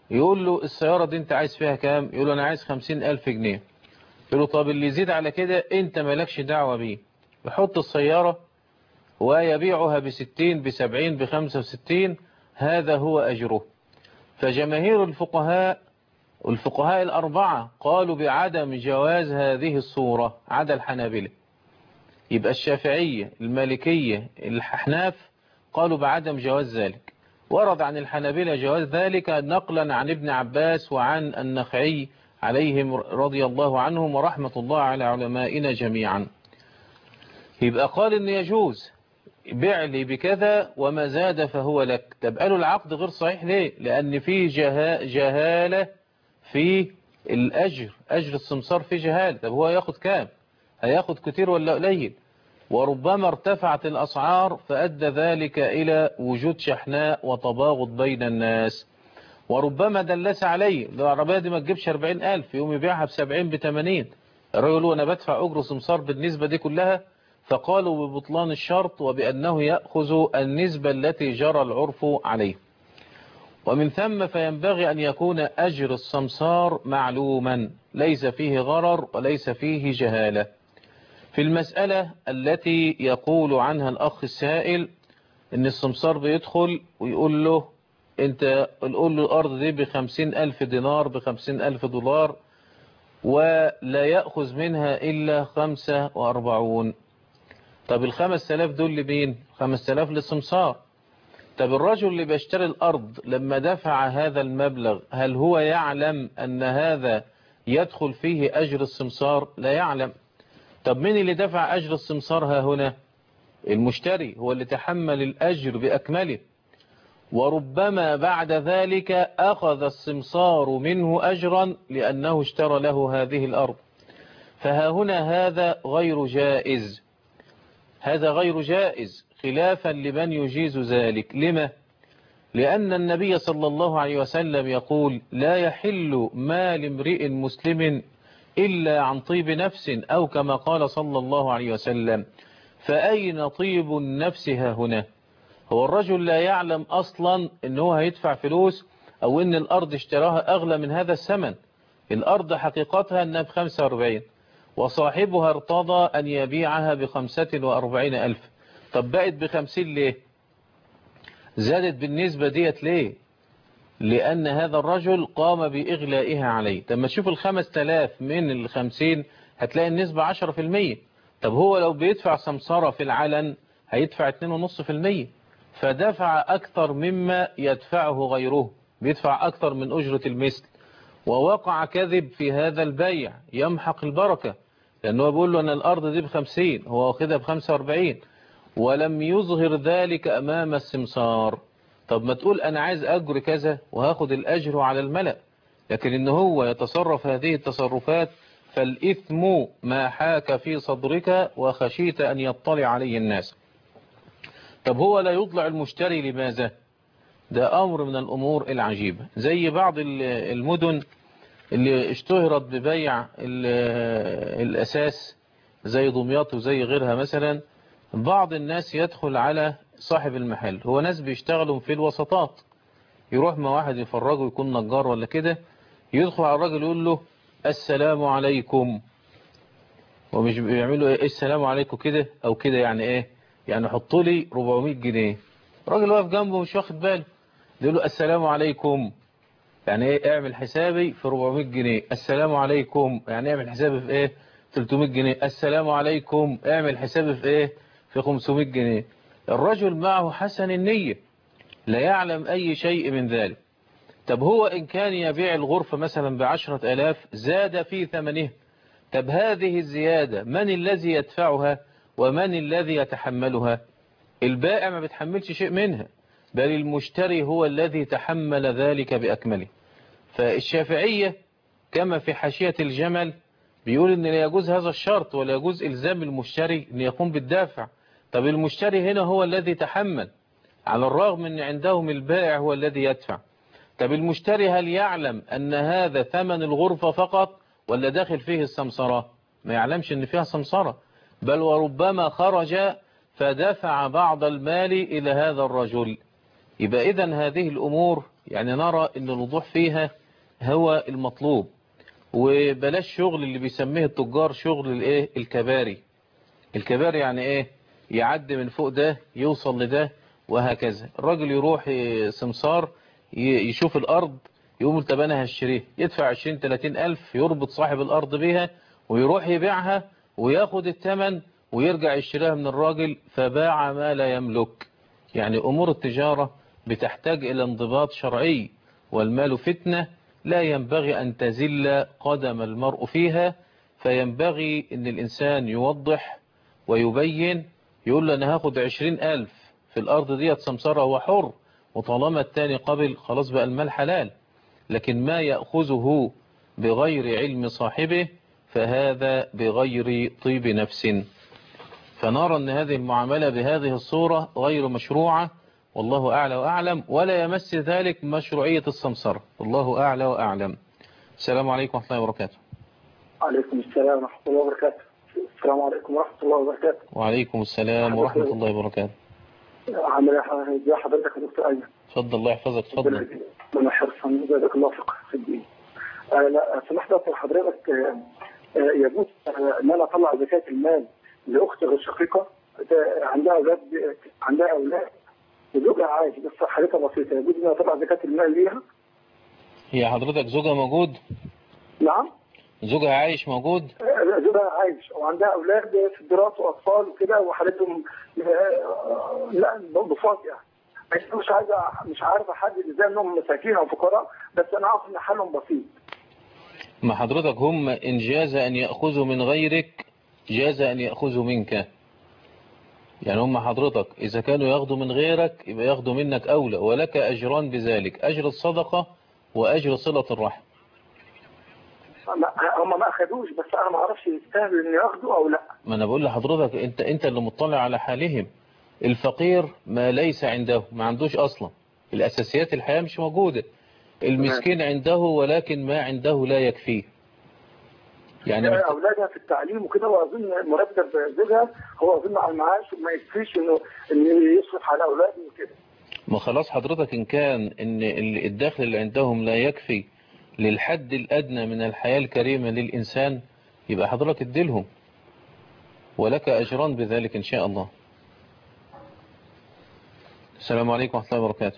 B: يقول له السيارة دي انت عايز فيها كام؟ يقول له انا عايز خمسين الف جنيه. يقول له طب اللي يزيد على كده انت مالكش دعوة بيه. يحط السيارة ويبيعها بستين بسبعين بخمسة وستين، هذا هو أجره. فجماهير الفقهاء والفقهاء الأربعة قالوا بعدم جواز هذه الصورة عدا الحنابلة. يبقى الشافعية المالكية الأحناف قالوا بعدم جواز ذلك. ورد عن الحنابلة جواز ذلك نقلا عن ابن عباس وعن النخعي عليهم رضي الله عنهم ورحمة الله على علمائنا جميعا. يبقى قال إن يجوز بيع لي بكذا وما زاد فهو لك. طب قالوا العقد غير صحيح ليه؟ لأن فيه جها جهالة في الأجر، أجر السمسار فيه جهالة. طب هو ياخد كام؟ هياخد كتير ولا قليل؟ وربما ارتفعت الأسعار فأدى ذلك إلى وجود شحناء وتباغض بين الناس. وربما دلس عليه، العربية دي ما تجيبش أربعين ألف، يوم يبيعها بسبعين بثمانين. الرجل أنا بدفع أجر سمسار بالنسبة دي كلها، فقالوا ببطلان الشرط وبأنه يأخذ النسبة التي جرى العرف عليه. ومن ثم فينبغي أن يكون أجر السمسار معلوما ليس فيه غرر وليس فيه جهالة. في المسألة التي يقول عنها الأخ السائل إن السمسار بيدخل ويقول له أنت نقول له الأرض دي بخمسين ألف دينار بخمسين ألف دولار ولا يأخذ منها إلا خمسة وأربعون. طب الخمس تلاف دول لمين؟ خمس تلاف للسمسار. طب الرجل اللي بيشتري الأرض لما دفع هذا المبلغ هل هو يعلم أن هذا يدخل فيه أجر السمسار؟ لا يعلم. طب مين اللي دفع أجر السمسار ها هنا؟ المشتري هو اللي تحمل الأجر بأكمله. وربما بعد ذلك أخذ السمسار منه أجرا لأنه اشترى له هذه الأرض. فها هنا هذا غير جائز، هذا غير جائز خلافا لمن يجيز ذلك. لما؟ لأن النبي صلى الله عليه وسلم يقول لا يحل مال امرئ مسلم إلا عن طيب نفس، أو كما قال صلى الله عليه وسلم. فأين طيب النفس ها هنا؟ هو الرجل لا يعلم أصلا أنه هيدفع فلوس أو أن الأرض اشتراها أغلى من هذا الثمن. الأرض حقيقتها أنها بخمسة وأربعين وصاحبها ارتضى أن يبيعها بخمسة وأربعين ألف. طب بقت بخمسين ليه؟ زادت بالنسبة ديت ليه؟ لأن هذا الرجل قام بإغلائها عليه. طب ما تشوف الخمس تلاف من الخمسين هتلاقي النسبة عشرة في المية. طب هو لو بيدفع سمسارة في العلن هيدفع اتنين ونص في المية، فدفع أكثر مما يدفعه غيره، بيدفع أكثر من أجرة المثل. ووقع كذب في هذا البيع يمحق البركة، لأنه بيقول له أن الأرض دي بخمسين هو واخدها بخمسة وأربعين ولم يظهر ذلك أمام السمسار. طب ما تقول أنا عايز أجر كذا وهاخد الأجر على الملأ، لكن إن هو يتصرف هذه التصرفات فالإثم ما حاك في صدرك وخشيت أن يطلع عليه الناس. طب هو لا يطلع المشتري لماذا؟ ده أمر من الأمور العجيبة. زي بعض المدن اللي اشتهرت ببيع الأساس زي دمياط وزي غيرها مثلا، بعض الناس يدخل على صاحب المحل، هو ناس بيشتغلوا في الوسطات، يروح مع واحد يفرجه يكون نجار ولا كده، يدخل على الراجل يقول له السلام عليكم، ومش بيعملوا ايه السلام عليكم كده او كده، يعني ايه؟ يعني حطوا لي أربعمية جنيه. الراجل واقف جنبه مش واخد باله، يقول له السلام عليكم، يعني ايه؟ اعمل حسابي في أربعمية جنيه. السلام عليكم يعني اعمل حسابي في ايه؟ ثلاثمية جنيه. السلام عليكم اعمل حسابي في ايه؟ في خمسمية جنيه. الرجل معه حسن النية لا يعلم اي شيء من ذلك. طب هو ان كان يبيع الغرفة مثلا بعشرة الاف زاد في ثمنه، طب هذه الزيادة من الذي يدفعها ومن الذي يتحملها؟ البائع ما بيتحملش شيء منها، بل المشتري هو الذي تحمل ذلك بأكمله. فالشافعية كما في حاشية الجمل بيقول ان لا يجوز هذا الشرط ولا يجوز إلزام المشتري ان يقوم بالدافع. طب المشتري هنا هو الذي تحمل على الرغم ان عندهم البائع هو الذي يدفع. طب المشتري هل يعلم ان هذا ثمن الغرفة فقط ولا داخل فيه السمسرة؟ ما يعلمش ان فيها سمسرة، بل وربما خرج فدفع بعض المال إلى هذا الرجل. يبقى إذن هذه الأمور يعني نرى أن الوضوح فيها هو المطلوب، وبلاش شغل اللي بيسميه التجار شغل الايه الكباري. الكباري يعني ايه؟ يعدي من فوق ده يوصل لده وهكذا. الراجل يروح سمسار يشوف الارض يقوم طب انا هشتريه، يدفع عشرين تلاتين الف، يربط صاحب الارض بيها ويروح يبيعها وياخد الثمن ويرجع يشتريها من الراجل، فباع ما لا يملك. يعني امور التجارة بتحتاج الى انضباط شرعي، والمال فتنة لا ينبغي أن تزل قدم المرء فيها، فينبغي أن الإنسان يوضح ويبين، يقول له أنا هاخد عشرين ألف في الأرض دي سمسارة، هو حر، وطالما التاني قبل خلاص بقى المال حلال. لكن ما يأخذه بغير علم صاحبه فهذا بغير طيب نفس. فنرى أن هذه المعاملة بهذه الصورة غير مشروعة، والله أعلى وأعلم، ولا يمس ذلك مشروعية السمسرة، والله أعلى وأعلم. السلام عليكم ورحمة الله وبركاته.
L: عليكم السلام ورحمة الله وبركاته. السلام عليكم ورحمة الله وبركاته.
B: وعليكم السلام ورحمة الله وبركاته.
L: عامل ايه حضرتك يا دكتور أيمن؟
B: اتفضل الله يحفظك. اتفضل.
L: من حرصا جزاك الله فقه في الدين. لا سمحت أسأل حضرتك، يجوز ان انا اطلع زكاة المال لاختي الشقيقة عندها اولاد عندها اولاد وزوجها عايش بس حالتها بسيطة، يجوز ان اطلع زكاة المال ليها؟
B: هي حضرتك زوجها موجود؟
L: نعم.
B: زوجها عايش موجود؟
L: زوجها عايش وعندها اولاد في الدراسة واطفال وكده وحالتهم لا بساط يعني. مش عايزة مش عارف احدد ازاي انهم مساكين او فقراء، بس انا عارف ان حالهم بسيط.
B: ما حضرتك هم إن جاز أن يأخذوا من غيرك جاز أن يأخذوا منك. يعني هم حضرتك إذا كانوا ياخدوا من غيرك يبقى ياخدوا منك أولى، ولك أجران بذلك، أجر الصدقة وأجر صلة الرحم.
L: هم ما أخدوش بس أنا ما أعرفش يستاهلوا إن ياخدوا أو لا.
B: ما أنا بقول لحضرتك أنت أنت اللي مطلع على حالهم. الفقير ما ليس عنده، ما عندوش أصلا الأساسيات الحياة مش موجودة. المسكين عنده ولكن ما عنده لا يكفيه.
L: يعني محت... أولادها في التعليم وكده، وأظن مرتب زوجها هو أظن على المعاش وما يكفيش إنه إنه يصرف على أولاده وكده.
B: ما خلاص حضرتك إن كان إن الدخل اللي عندهم لا يكفي للحد الأدنى من الحياة الكريمة للإنسان يبقى حضرتك اديلهم ولك أجران بذلك إن شاء الله. السلام عليكم ورحمة الله وبركاته.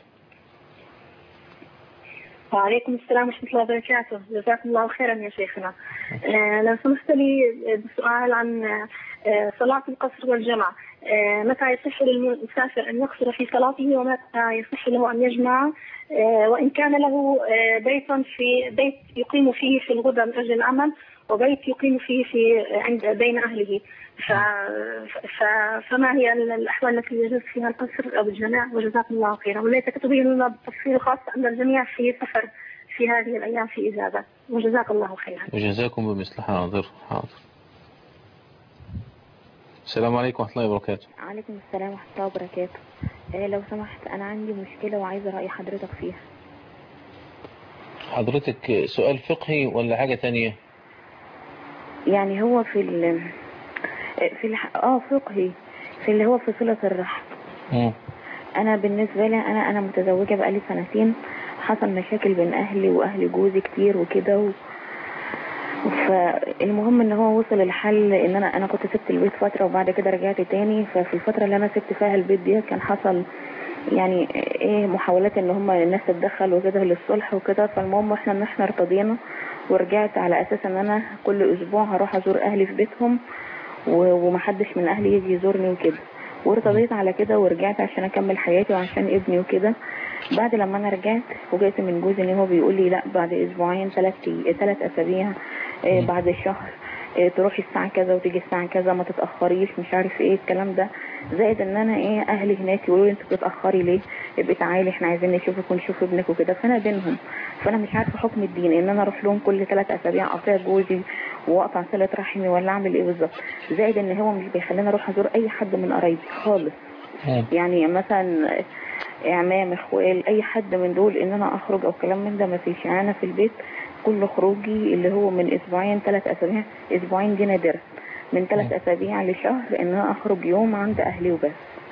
M: وعليكم السلام ورحمة الله وبركاته. جزاكم الله خيرا يا شيخنا. آه لو سمحت لي بسؤال عن آه صلاة القصر والجمع. آه متى يصح للمسافر أن يقصر في صلاته ومتى يصح له أن يجمع، آه وإن كان له آه بيتا في بيت يقيم فيه في الغدة من أجل العمل وبيت يقيم فيه في عند بين أهله، ف ف فما هي الأحوال التي يجوز فيها القصر أو الجماع؟ وجزاكم الله خيرا. وليس تبين لنا بالتفصيل خاص أن الجميع في سفر في هذه الأيام في إجازة. وجزاك الله خيرا.
B: وجزاكم بمثل. حاضر حاضر. السلام عليكم ورحمة الله وبركاته.
N: عليكم السلام ورحمة الله وبركاته. آه لو سمحت أنا عندي مشكلة وعايزة رأي حضرتك فيها.
B: حضرتك سؤال فقهي ولا حاجة تانية؟
N: يعني هو في ال في الح... اه فقهي في اللي هو في صلة الرحم. م. انا بالنسبة لي انا انا متزوجة بقالي سنتين، حصل مشاكل بين اهلي واهل جوزي كتير وكده و... فالمهم ان هو وصل الحل ان انا انا كنت سبت البيت فترة وبعد كده رجعت تاني. ففي الفترة اللي انا سبت فيها البيت دي كان حصل يعني ايه محاولات ان هم الناس تتدخل وكده للصلح وكده. فالمهم احنا ان احنا ارتضينا ورجعت على اساس ان انا كل اسبوع هروح ازور اهلي في بيتهم ومحدش من اهلي يجي يزورني وكده، وارتضيت على كده ورجعت عشان اكمل حياتي وعشان ابني وكده. بعد لما انا رجعت وجيت من جوزي ان هو بيقول لي لا بعد اسبوعين ثلاث ثلاث اسابيع إيه بعد الشهر إيه تروحي الساعه كذا وتيجي الساعه كذا ما تتاخريش مش عارف ايه الكلام ده. زائد ان انا ايه اهلي هناك يقولوا لي انت بتتاخري ليه، ابقي تعالي احنا عايزين نشوفك ونشوف ابنك وكده. فانا بينهم فانا مش عارفه حكم الدين ان انا اروح لهم كل ثلاث اسابيع اقطع جوزي واقطع صله رحمي ولا اعمل ايه بالظبط. زائد ان هو مش بيخليني اروح ازور اي حد من قرايبي خالص، يعني مثلا اعمام اخوال اي حد من دول ان انا اخرج او كلام من ده ما فيش. انا في البيت كل خروجي اللي هو من اسبوعين ثلاث اسابيع، اسبوعين دي نادر، من ثلاث اسابيع لشهر ان انا اخرج يوم عند اهلي وبس.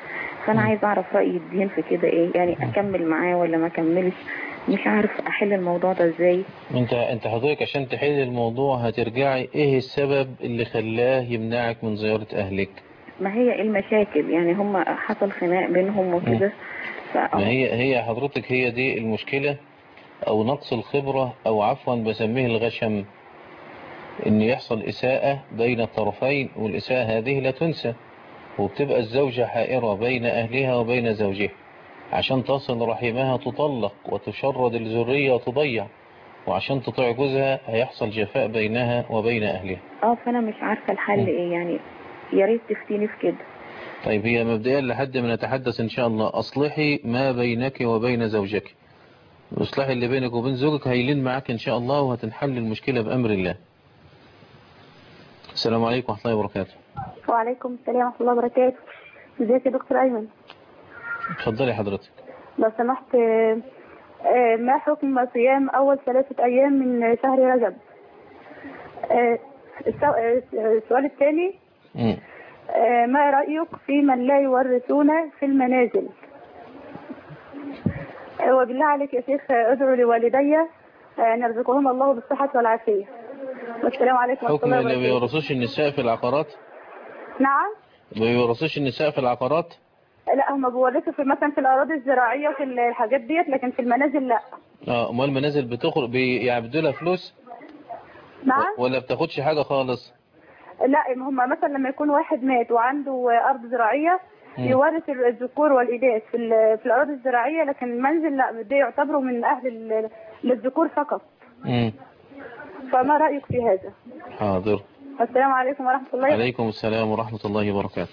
N: فانا عايز اعرف رأي الدين في كده ايه، يعني اكمل معاه ولا ما اكملش، مش عارف احل الموضوع ده ازاي.
B: انت انت حضرتك عشان تحل الموضوع هترجعي ايه السبب اللي خلاه يمنعك من زيارة اهلك؟
N: ما هي المشاكل، يعني هم حصل خناق بينهم وكده.
B: ما هي هي حضرتك هي دي المشكلة، او نقص الخبرة، او عفوا بسميه الغشم، ان يحصل اساءة بين الطرفين، والاساءة هذه لا تنسى، وبتبقى الزوجة حائرة بين اهلها وبين زوجها، عشان تصل رحمها تطلق وتشرد الذرية وتضيع، وعشان تطيع جوزها هيحصل جفاء بينها وبين اهلها.
N: اه فانا مش عارفة الحل ايه، يعني يا ريت تفتيني في كده.
B: طيب هي مبدئيا لحد ما نتحدث ان شاء الله، اصلحي ما بينك وبين زوجك، الاصلاح اللي بينك وبين زوجك هيلين معاك ان شاء الله، وهتنحل المشكلة بامر الله. السلام عليكم ورحمة الله وبركاته.
J: وعليكم السلام ورحمة الله وبركاته. ازيك يا دكتور أيمن؟
B: اتفضلي حضرتك.
J: لو سمحت، ما حكم صيام أول ثلاثة أيام من شهر رجب؟ السؤال الثاني، ما رأيك في من لا يورثون في المنازل؟ وبالله عليك يا شيخ ادعوا لوالدي أن يرزقهم الله بالصحة والعافية. والسلام عليكم ورحمة الله
B: حكم اللي
J: وبركاته.
B: ما بيورثوش النساء في العقارات؟
J: نعم؟
B: ما بيورثوش النساء في العقارات؟
J: لا هم بيورثوا في مثلا في الأراضي الزراعية وفي الحاجات ديت، لكن في المنازل لا.
B: اه امال المنازل بتخرج بي... يعني بدولها فلوس؟
J: نعم؟
B: ولا بتاخدش حاجة خالص؟
J: لا هم مثلا لما يكون واحد مات وعنده أرض زراعية يورث الذكور والإناث في في الأراضي الزراعية، لكن المنزل لا، ده يعتبروا من أهل للذكور فقط.
B: امم
J: فما رأيك في هذا؟
B: حاضر.
J: السلام عليكم ورحمة الله وبركاته.
B: عليكم السلام ورحمة الله وبركاته.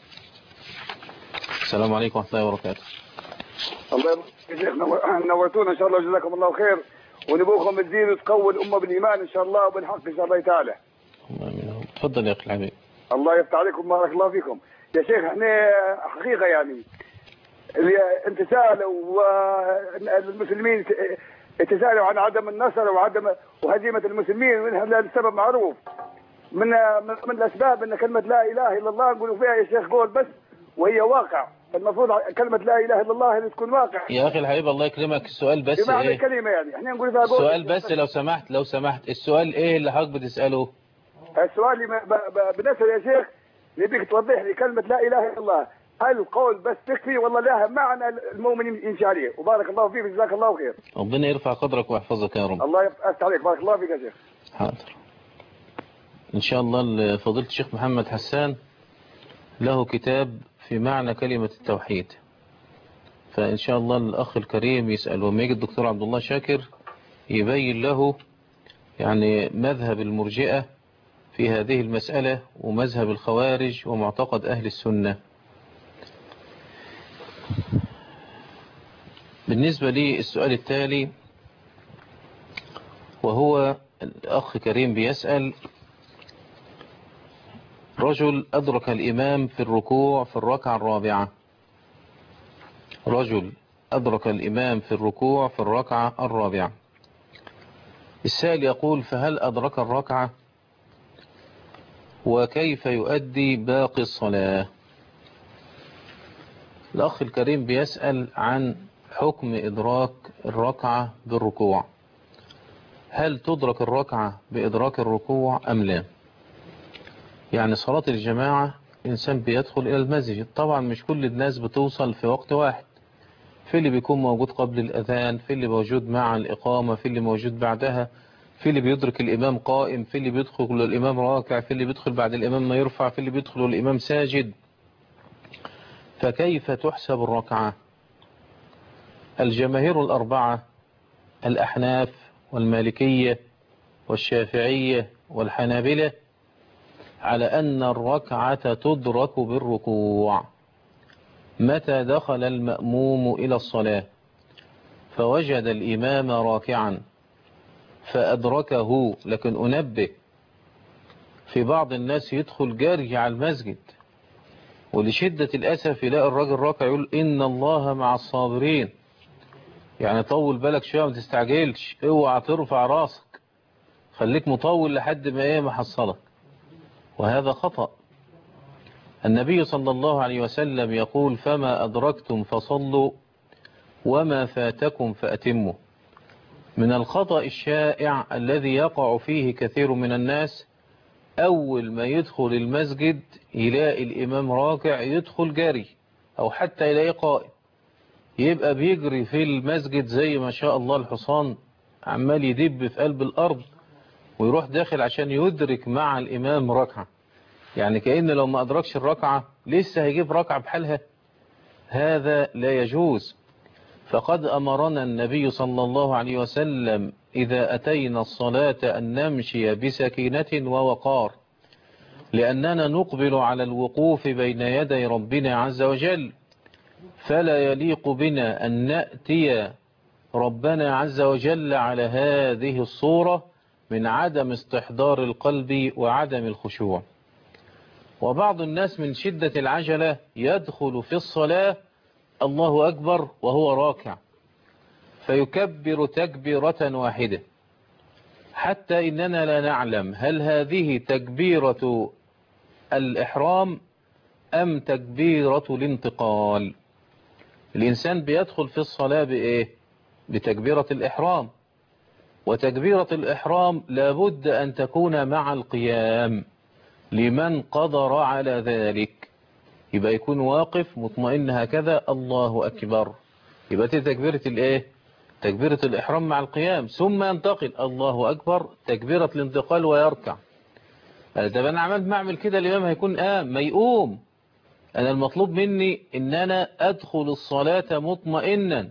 B: السلام عليكم ورحمة الله وبركاته.
O: الله يبارك يا شيخنا، نورتونا ان شاء الله وجزاكم الله خير، ونبوكم تزيدوا وتقووا الامه بالايمان ان شاء الله وبالحق ان شاء الله تعالى.
B: تفضل يا اخي الحبيب.
O: الله يفتح عليكم بارك الله فيكم يا شيخ. احنا حقيقه يعني انت سالوا والمسلمين تسالوا عن عدم النصر وعدم وهزيمه المسلمين، وانها السبب معروف. من من الاسباب ان كلمه لا اله الا الله نقولوا فيها يا شيخ قول بس وهي واقع، المفروض كلمه لا اله الا الله اللي تكون واقع.
B: يا اخي الحبيب الله يكرمك، السؤال بس
O: بمعنى
B: ايه؟
O: الكلمه يعني احنا نقول فيها قول.
B: السؤال بس لو سمحت لو سمحت السؤال ايه اللي حضرتك بتساله؟
O: السؤال اللي بنسال يا شيخ نبيك توضح لي كلمه لا اله الا الله، هل القول بس تكفي ولا لها معنى المؤمن يمشي عليه؟ وبارك الله فيك جزاك الله خير.
B: ربنا يرفع قدرك ويحفظك يا رب.
O: الله يفتح عليك بارك الله فيك يا شيخ.
B: حاضر. ان شاء الله فضيلة الشيخ محمد حسان له كتاب في معنى كلمة التوحيد، فإن شاء الله الأخ الكريم يسأل، وما يجي الدكتور عبد الله شاكر يبين له يعني مذهب المرجئة في هذه المسألة، ومذهب الخوارج، ومعتقد أهل السنة. بالنسبة لي السؤال التالي، وهو الأخ كريم بيسأل: رجل أدرك الإمام في الركوع في الركعة الرابعة رجل أدرك الإمام في الركوع في الركعة الرابعة السائل يقول: فهل أدرك الركعة؟ وكيف يؤدي باقي الصلاة؟ الأخ الكريم بيسأل عن حكم إدراك الركعة بالركوع، هل تدرك الركعة بإدراك الركوع أم لا؟ يعني صلاة الجماعة إنسان بيدخل إلى المسجد، طبعا مش كل الناس بتوصل في وقت واحد، في اللي بيكون موجود قبل الأذان، في اللي موجود مع الإقامة، في اللي موجود بعدها، في اللي بيدرك الإمام قائم، في اللي بيدخل الإمام راكع، في اللي بيدخل بعد الإمام ما يرفع، في اللي بيدخل الإمام ساجد. فكيف تحسب الركعة؟ الجماهير الأربعة الأحناف والمالكية والشافعية والحنابلة على أن الركعة تدرك بالركوع متى دخل المأموم إلى الصلاة فوجد الإمام راكعا فأدركه. لكن أنبه، في بعض الناس يدخل جاري على المسجد ولشدة الأسف يلاقي الراجل راكع يقول إن الله مع الصابرين، يعني طول بالك شوية ما تستعجلش، اوعى ترفع راسك، خليك مطول لحد ما ايه محصلك، وهذا خطأ. النبي صلى الله عليه وسلم يقول فما أدركتم فصلوا وما فاتكم فأتموا. من الخطأ الشائع الذي يقع فيه كثير من الناس، أول ما يدخل المسجد يلاقي الإمام راكع يدخل جري، أو حتى يلاقي قائم يبقى بيجري في المسجد زي ما شاء الله الحصان، عمال يدب في قلب الأرض، ويروح داخل عشان يدرك مع الإمام ركعة. يعني كأن لو ما أدركش الركعة لسه هيجيب ركعة بحالها. هذا لا يجوز. فقد أمرنا النبي صلى الله عليه وسلم إذا أتينا الصلاة أن نمشي بسكينة ووقار، لأننا نقبل على الوقوف بين يدي ربنا عز وجل، فلا يليق بنا أن نأتي ربنا عز وجل على هذه الصورة من عدم استحضار القلب وعدم الخشوع. وبعض الناس من شدة العجلة يدخل في الصلاة الله أكبر وهو راكع، فيكبر تكبيرة واحدة، حتى إننا لا نعلم هل هذه تكبيرة الإحرام أم تكبيرة الانتقال. الإنسان بيدخل في الصلاة بإيه؟ بتكبيرة الإحرام، وتكبيرة الإحرام لابد أن تكون مع القيام لمن قدر على ذلك، يبقى يكون واقف مطمئن هكذا الله أكبر، يبقى تكبيرة الإيه؟ تكبيرة الإحرام مع القيام، ثم ينتقل الله أكبر تكبيرة الانتقال ويركع. ده أنا عملت معمل كده الإمام هيكون قام ما يقوم. أنا المطلوب مني إن أنا أدخل الصلاة مطمئنا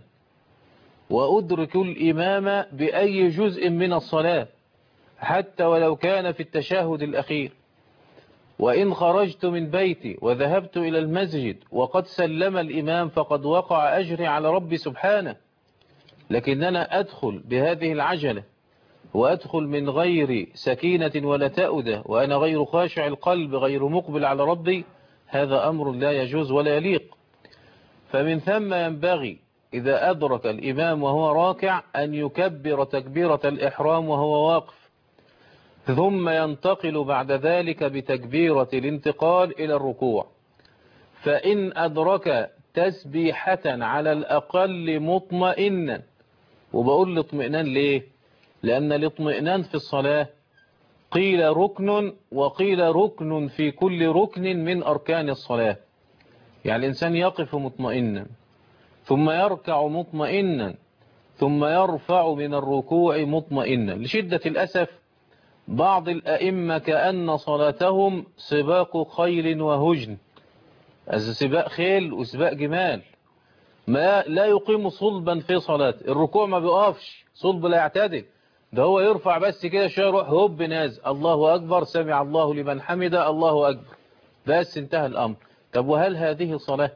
B: وأدرك الإمام بأي جزء من الصلاة حتى ولو كان في التشهد الأخير. وإن خرجت من بيتي وذهبت إلى المسجد وقد سلم الإمام فقد وقع أجري على ربي سبحانه، لكن أنا أدخل بهذه العجلة وأدخل من غير سكينة ولا تأودة وأنا غير خاشع القلب غير مقبل على ربي، هذا أمر لا يجوز ولا يليق. فمن ثم ينبغي إذا أدرك الإمام وهو راكع أن يكبر تكبيرة الإحرام وهو واقف، ثم ينتقل بعد ذلك بتكبيرة الانتقال إلى الركوع. فإن أدرك تسبيحة على الأقل مطمئنا، وبقول الاطمئنان ليه؟ لأن الاطمئنان في الصلاة قيل ركن، وقيل ركن في كل ركن من أركان الصلاة. يعني الإنسان يقف مطمئنا ثم يركع مطمئنا ثم يرفع من الركوع مطمئنا. لشدة الأسف بعض الأئمة كأن صلاتهم سباق خيل وهجن، سباق خيل وسباق جمال، ما لا يقيم صلبا في صلاة. الركوع ما بيقفش صلب لا يعتدل، ده هو يرفع بس كده شوية يروح هوب نازل الله أكبر سمع الله لمن حمده الله أكبر، بس انتهى الأمر. طب وهل هذه صلاة؟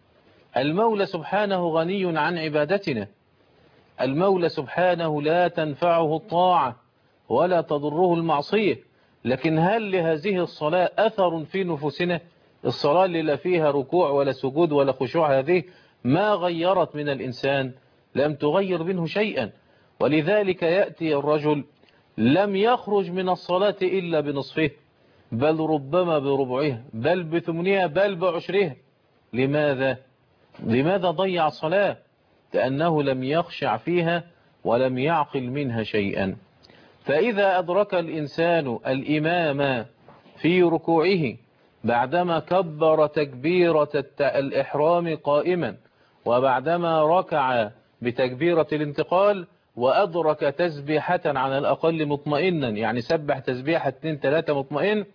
B: المولى سبحانه غني عن عبادتنا، المولى سبحانه لا تنفعه الطاعة ولا تضره المعصية، لكن هل لهذه الصلاة أثر في نفوسنا؟ الصلاة اللي لا فيها ركوع ولا سجود ولا خشوع هذه ما غيرت من الإنسان، لم تغير منه شيئا. ولذلك يأتي الرجل لم يخرج من الصلاة إلا بنصفه، بل ربما بربعها، بل بثمنها، بل بعشرها. لماذا؟ لماذا ضيع الصلاة؟ لأنه لم يخشع فيها ولم يعقل منها شيئا. فإذا أدرك الإنسان الإمام في ركوعه بعدما كبر تكبيرة الإحرام قائما، وبعدما ركع بتكبيرة الانتقال، وأدرك تسبيحة على الأقل مطمئنا، يعني سبح تسبيحة اثنين ثلاثة مطمئن،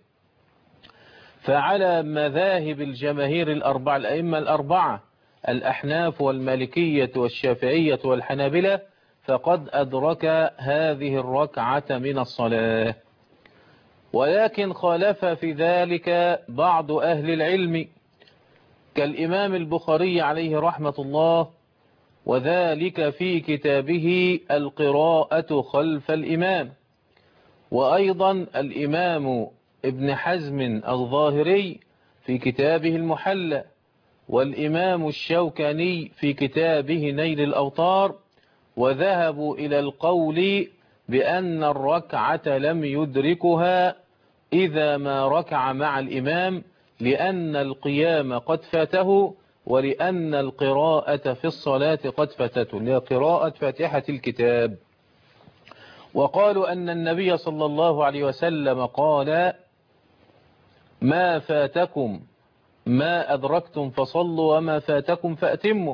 B: فعلى مذاهب الجماهير الأربعة الأئمة الأربعة الأحناف والمالكية والشافعية والحنابلة، فقد أدرك هذه الركعة من الصلاة. ولكن خالف في ذلك بعض أهل العلم كالإمام البخاري عليه رحمة الله، وذلك في كتابه القراءة خلف الإمام، وأيضا الإمام ابن حزم الظاهري في كتابه المحلى، والإمام الشوكاني في كتابه نيل الأوطار، وذهبوا إلى القول بأن الركعة لم يدركها إذا ما ركع مع الإمام، لأن القيام قد فاته ولأن القراءة في الصلاة قد فاتته، اللي هي قراءة فاتحة الكتاب. وقالوا أن النبي صلى الله عليه وسلم قال ما فاتكم ما أدركتم فصلوا وما فاتكم فأتموا،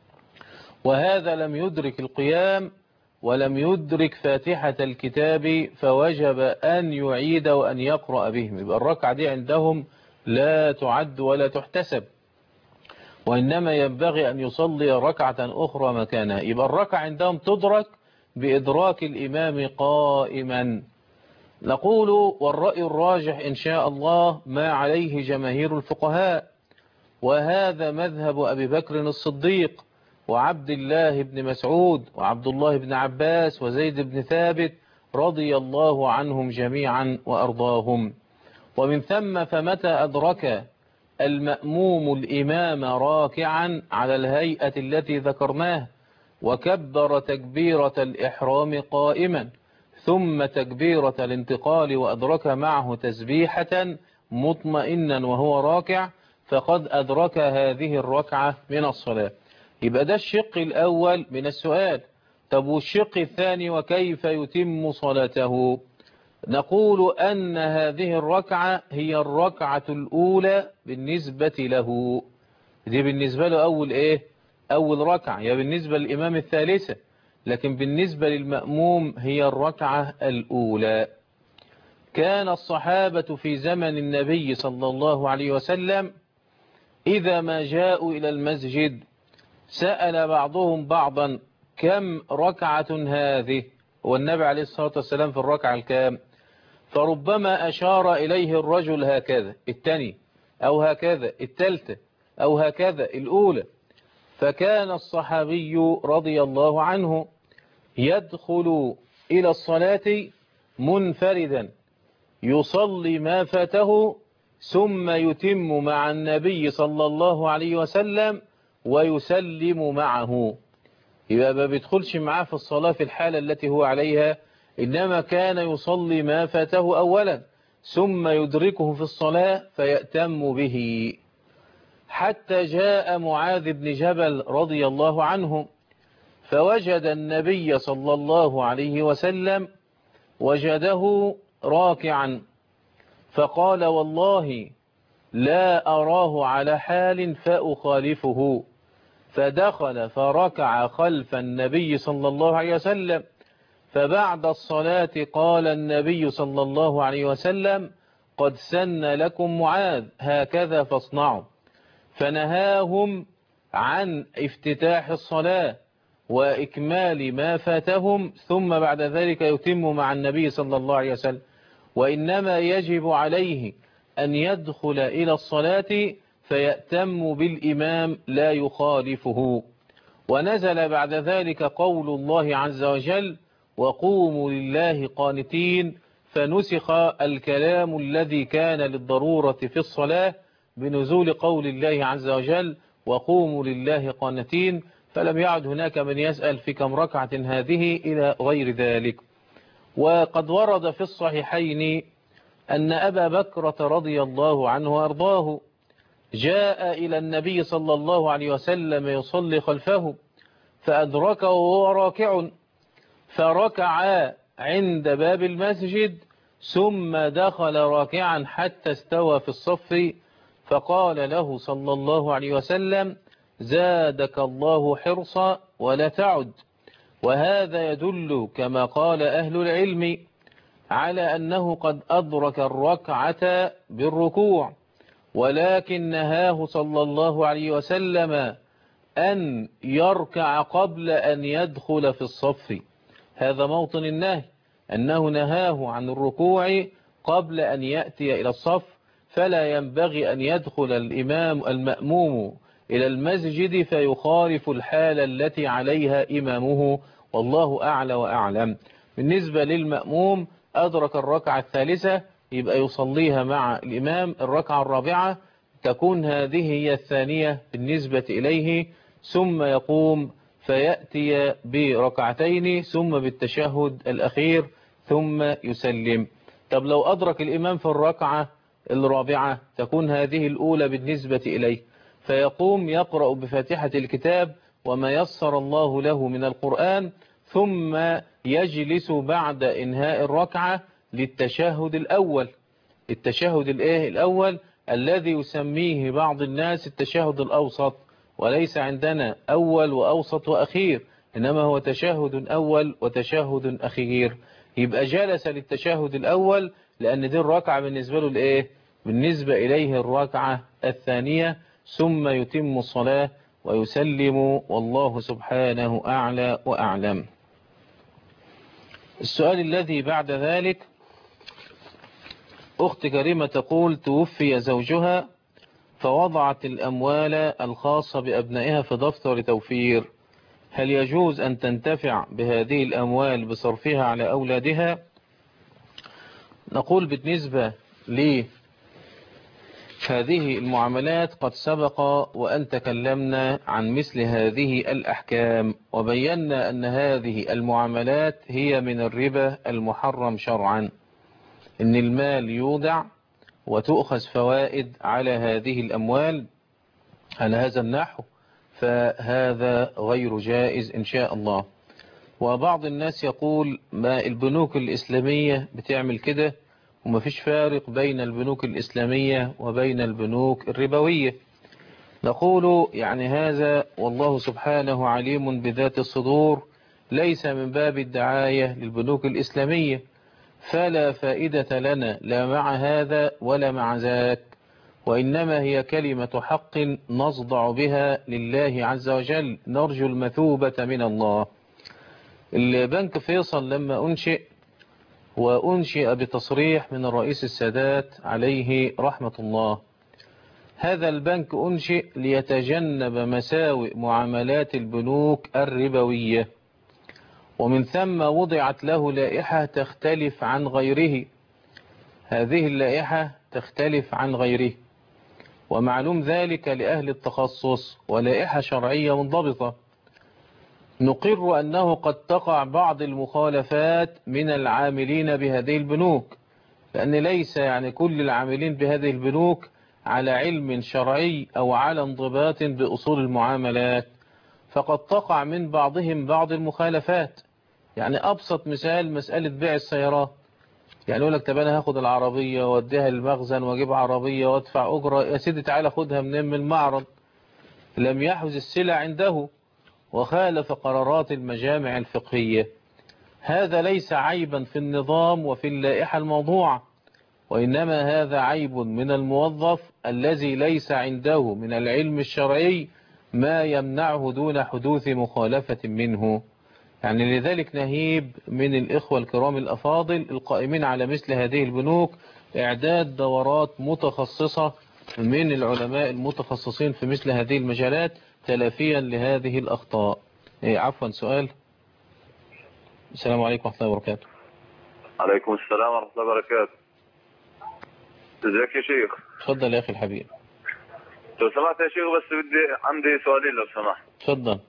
B: وهذا لم يدرك القيام ولم يدرك فاتحة الكتاب فوجب أن يعيد وأن يقرأ بهم. يبقى الركعة دي عندهم لا تعد ولا تحتسب، وإنما ينبغي أن يصلي ركعة أخرى مكانها. يبقى الركعة عندهم تدرك بإدراك الإمام قائما. نقول والرأي الراجح إن شاء الله ما عليه جماهير الفقهاء، وهذا مذهب أبي بكر الصديق وعبد الله بن مسعود وعبد الله بن عباس وزيد بن ثابت رضي الله عنهم جميعا وأرضاهم. ومن ثم فمتى أدرك المأموم الإمام راكعا على الهيئة التي ذكرناه وكبر تكبيرة الإحرام قائما ثم تكبيرة الانتقال وأدرك معه تسبيحة مطمئنا وهو راكع فقد أدرك هذه الركعة من الصلاة. يبقى ده الشق الأول من السؤال. طب والشق الثاني وكيف يتم صلاته؟ نقول أن هذه الركعة هي الركعة الأولى بالنسبة له. دي بالنسبة له أول إيه؟ أول ركعة. هي بالنسبة للإمام الثالثة، لكن بالنسبة للمأموم هي الركعة الأولى. كان الصحابة في زمن النبي صلى الله عليه وسلم إذا ما جاءوا إلى المسجد سأل بعضهم بعضا كم ركعة هذه، والنبي عليه الصلاة والسلام في الركعة الكام، فربما أشار إليه الرجل هكذا الثاني أو هكذا الثالثة أو هكذا الأولى. فكان الصحابي رضي الله عنه يدخل إلى الصلاة منفردا يصلي ما فاته ثم يتم مع النبي صلى الله عليه وسلم ويسلم معه. يبقى ما بيدخلش معاه في الصلاة في الحالة التي هو عليها، إنما كان يصلي ما فاته أولا ثم يدركه في الصلاة فيأتم به. حتى جاء معاذ بن جبل رضي الله عنه فوجد النبي صلى الله عليه وسلم وجده راكعا فقال والله لا أراه على حال فأخالفه، فدخل فركع خلف النبي صلى الله عليه وسلم. فبعد الصلاة قال النبي صلى الله عليه وسلم قد سن لكم معاذ هكذا فاصنعوا، فنهاهم عن افتتاح الصلاة وإكمال ما فاتهم ثم بعد ذلك يتم مع النبي صلى الله عليه وسلم، وإنما يجب عليه أن يدخل إلى الصلاة فيأتم بالإمام لا يخالفه. ونزل بعد ذلك قول الله عز وجل وقوموا لله قانتين، فنسخ الكلام الذي كان للضرورة في الصلاة بنزول قول الله عز وجل وقوموا لله قانتين، فلم يعد هناك من يسأل في كم ركعة هذه إلى غير ذلك. وقد ورد في الصحيحين أن أبا بكرة رضي الله عنه وأرضاه جاء إلى النبي صلى الله عليه وسلم يصلي خلفه فأدركه وهو راكع فركع عند باب المسجد ثم دخل راكعا حتى استوى في الصف، فقال له صلى الله عليه وسلم زادك الله حرصا ولا تعد. وهذا يدل كما قال أهل العلم على أنه قد أدرك الركعة بالركوع، ولكن نهاه صلى الله عليه وسلم أن يركع قبل أن يدخل في الصف. هذا موطن النهي، أنه نهاه عن الركوع قبل أن يأتي إلى الصف، فلا ينبغي أن يدخل الإمام المأموم إلى المسجد فيخالف الحالة التي عليها إمامه، والله أعلى وأعلم. بالنسبة للمأموم أدرك الركعة الثالثة يبقى يصليها مع الإمام، الركعة الرابعة تكون هذه هي الثانية بالنسبة إليه، ثم يقوم فيأتي بركعتين ثم بالتشهد الأخير ثم يسلم. طب لو أدرك الإمام في الركعة الرابعة تكون هذه الأولى بالنسبة إليه، فيقوم يقرأ بفاتحة الكتاب وما يسر الله له من القرآن، ثم يجلس بعد إنهاء الركعة للتشهد الأول. التشهد الإيه الأول الذي يسميه بعض الناس التشهد الأوسط، وليس عندنا أول وأوسط وأخير، إنما هو تشهد أول وتشهد أخير. يبقى جلس للتشهد الأول لأن دي الركعة بالنسبة له الإيه؟ بالنسبة إليه الركعة الثانية، ثم يتم الصلاة ويسلم، والله سبحانه أعلى وأعلم. السؤال الذي بعد ذلك، أخت كريمة تقول توفي زوجها فوضعت الأموال الخاصة بأبنائها في دفتر توفير، هل يجوز أن تنتفع بهذه الأموال بصرفها على أولادها؟ نقول بالنسبة لهذه المعاملات قد سبق وأن تكلمنا عن مثل هذه الأحكام، وبينا أن هذه المعاملات هي من الربا المحرم شرعا، إن المال يوضع وتؤخذ فوائد على هذه الأموال على هذا النحو، فهذا غير جائز إن شاء الله. وبعض الناس يقول ما البنوك الإسلامية بتعمل كده وما فيش فارق بين البنوك الإسلامية وبين البنوك الربوية. نقول يعني هذا والله سبحانه عليم بذات الصدور، ليس من باب الدعاية للبنوك الإسلامية، فلا فائدة لنا لا مع هذا ولا مع ذاك، وإنما هي كلمة حق نصدع بها لله عز وجل، نرجو المثوبة من الله. البنك فيصل لما أنشئ وأنشئ بتصريح من الرئيس السادات عليه رحمة الله، هذا البنك أنشئ ليتجنب مساوئ معاملات البنوك الربوية، ومن ثم وضعت له لائحة تختلف عن غيره. هذه اللائحة تختلف عن غيره، ومعلوم ذلك لأهل التخصص، ولائحة شرعية منضبطة. نقر أنه قد تقع بعض المخالفات من العاملين بهذه البنوك، لأن ليس يعني كل العاملين بهذه البنوك على علم شرعي أو على انضباط بأصول المعاملات، فقد تقع من بعضهم بعض المخالفات. يعني أبسط مثال مسألة بيع السيارات، يعني يقول لك طب أنا هاخد العربية واديها للمخزن واجيب عربية وادفع أجرة، يا سيدي تعالى خدها من من المعرض، لم يحوز السلع عنده وخالف قرارات المجامع الفقهية. هذا ليس عيبا في النظام وفي اللائحة الموضوعة، وإنما هذا عيب من الموظف الذي ليس عنده من العلم الشرعي ما يمنعه دون حدوث مخالفة منه. يعني لذلك نهيب من الإخوة الكرام الأفاضل القائمين على مثل هذه البنوك إعداد دورات متخصصة من العلماء المتخصصين في مثل هذه المجالات تلافيا لهذه الأخطاء. إيه عفوا سؤال. السلام عليكم ورحمة الله وبركاته.
P: عليكم السلام ورحمة الله وبركاته. ازيك يا شيخ؟
B: تفضل يا أخي الحبيب.
P: لو سمحت يا شيخ بس بدي عندي سؤالين لو سمحت.
B: تفضل.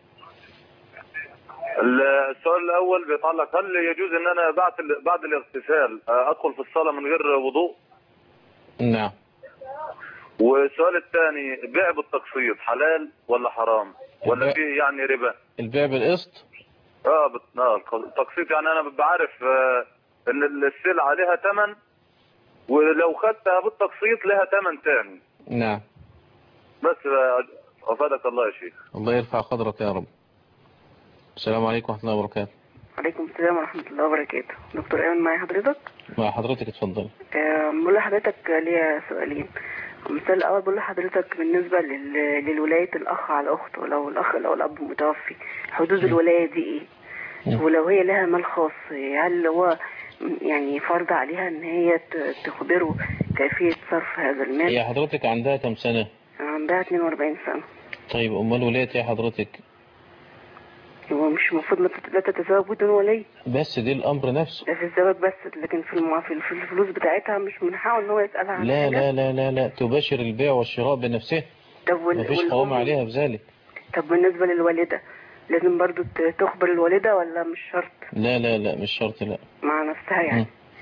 P: السؤال الأول بيتعلق هل يجوز إن أنا بعد بعد الاغتسال أدخل في الصلاة من غير وضوء؟
B: نعم.
P: والسؤال الثاني بيع بالتقسيط حلال ولا حرام ولا فيه يعني ربا؟
B: البيع بالقسط؟
P: اه بت... اه التقسيط يعني انا بعرف آه ان السلعه لها ثمن، ولو خدتها بالتقسيط لها ثمن ثاني.
B: نعم.
P: بس افادك الله يا شيخ.
B: الله يرفع قدرك يا رب. السلام عليكم ورحمه الله وبركاته.
Q: وعليكم السلام ورحمه الله وبركاته. دكتور ايمن معايا حضرتك؟
B: مع حضرتك اتفضل.
Q: آه بقول لحضرتك ليا سؤالين. المثال الاول بقول لحضرتك بالنسبه لل... للولايه الاخ على اخته، لو الاخ لو الاب متوفي حدود الولايه دي ايه؟ ولو هي لها مال خاص هل هو يعني فرض عليها ان هي تخبره كيفيه صرف هذا المال؟
B: هي حضرتك عندها كم سنه؟
Q: عندها اتنين واربعين سنه.
B: طيب امال ولايه يا حضرتك؟
Q: هو مش المفروض لا تتزوج بدون ولي؟
B: بس دي الامر نفسه.
Q: ده في الزواج بس، لكن في المع... في الفلوس بتاعتها مش من حقه ان هو يسالها عن
B: لا لا لا لا لا تباشر البيع والشراء بنفسها.
Q: طب وال...
B: مفيش قوام عليها بذلك.
Q: طب بالنسبه للوالده لازم برضو تخبر الوالده ولا مش شرط؟
B: لا لا لا مش شرط لا.
Q: مع نفسها يعني. م.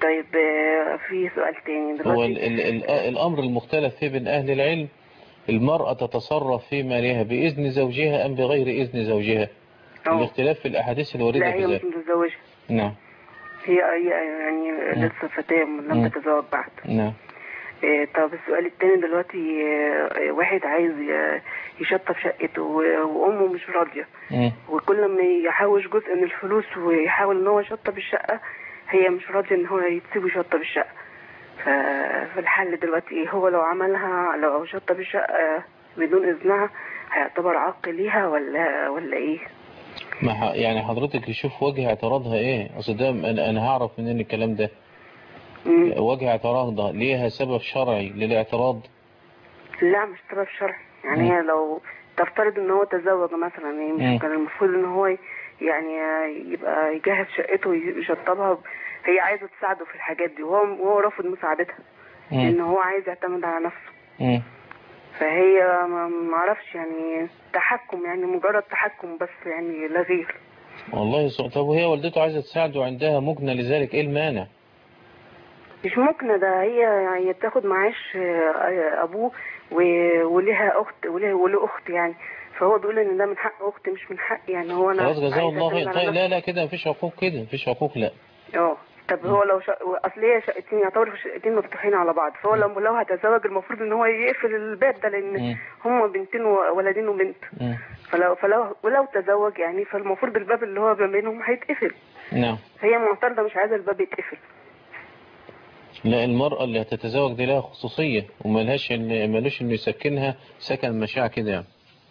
Q: طيب في سؤال تاني دلوقتي.
B: هو ال ال ال الأمر المختلف فيه بين أهل العلم، المرأة تتصرف في مالها بإذن زوجها أم بغير إذن زوجها؟ أوه. الاختلاف في الأحاديث الواردة في ذلك.
Q: لا هي مش متزوجة.
B: نعم.
Q: هي هي يعني
B: نعم.
Q: لسه فتاة لم تتزوج بعد.
B: نعم.
Q: إيه طب السؤال التاني دلوقتي، إيه واحد عايز يشطب شقته وأمه مش راضية، وكل ما يحوش جزء من الفلوس ويحاول إن هو يشطب الشقة هي مش راضية إن هو يسيبه يشطب الشقة. فالحل دلوقتي إيه؟ هو لو عملها لو شطب الشقة بدون إذنها هيعتبر عق ليها ولا ولا إيه؟
B: ما يعني حضرتك يشوف وجه اعتراضها إيه؟ أصل ده أنا أنا هعرف منين الكلام ده؟ مم. وجه اعتراضها ليها سبب شرعي للاعتراض؟
Q: لا مش سبب شرعي، يعني هي لو تفترض ان هو تزوج مثلا، يعني مش كان المفروض ان هو يعني يبقى يجهز شقته ويشطبها، هي عايزه تساعده في الحاجات دي وهو وهو رافض مساعدتها لان هو عايز يعتمد على نفسه. مم. فهي ما اعرفش يعني تحكم، يعني مجرد تحكم بس يعني لا غير.
B: والله سؤال. طب وهي والدته عايزه تساعده وعندها مكنه لذلك، ايه المانع؟
Q: مش ممكن، ده هي يعني بتاخد معاش ابوه وليها اخت وله اخت يعني، فهو بيقول ان ده من حق اختي مش من حق يعني هو انا
B: خلاص جزاه الله خير. طيب لا لا كده مفيش حقوق، كده مفيش حقوق لا.
Q: اه طب هو لو شا... اصل هي شقتين يعتبروا شقتين مفتوحين على بعض، فهو لو لو هتزوج المفروض ان هو يقفل الباب ده لان هم بنتين وولدين وبنت، فلو فلو ولو تزوج يعني فالمفروض الباب اللي هو بينهم هيتقفل.
B: نعم.
Q: هي معترضه مش عايزه الباب يتقفل.
B: لا المرأة اللي هتتزوج دي لها خصوصية ومالهاش إن مالوش إنه يسكنها سكن مشاع كده يعني.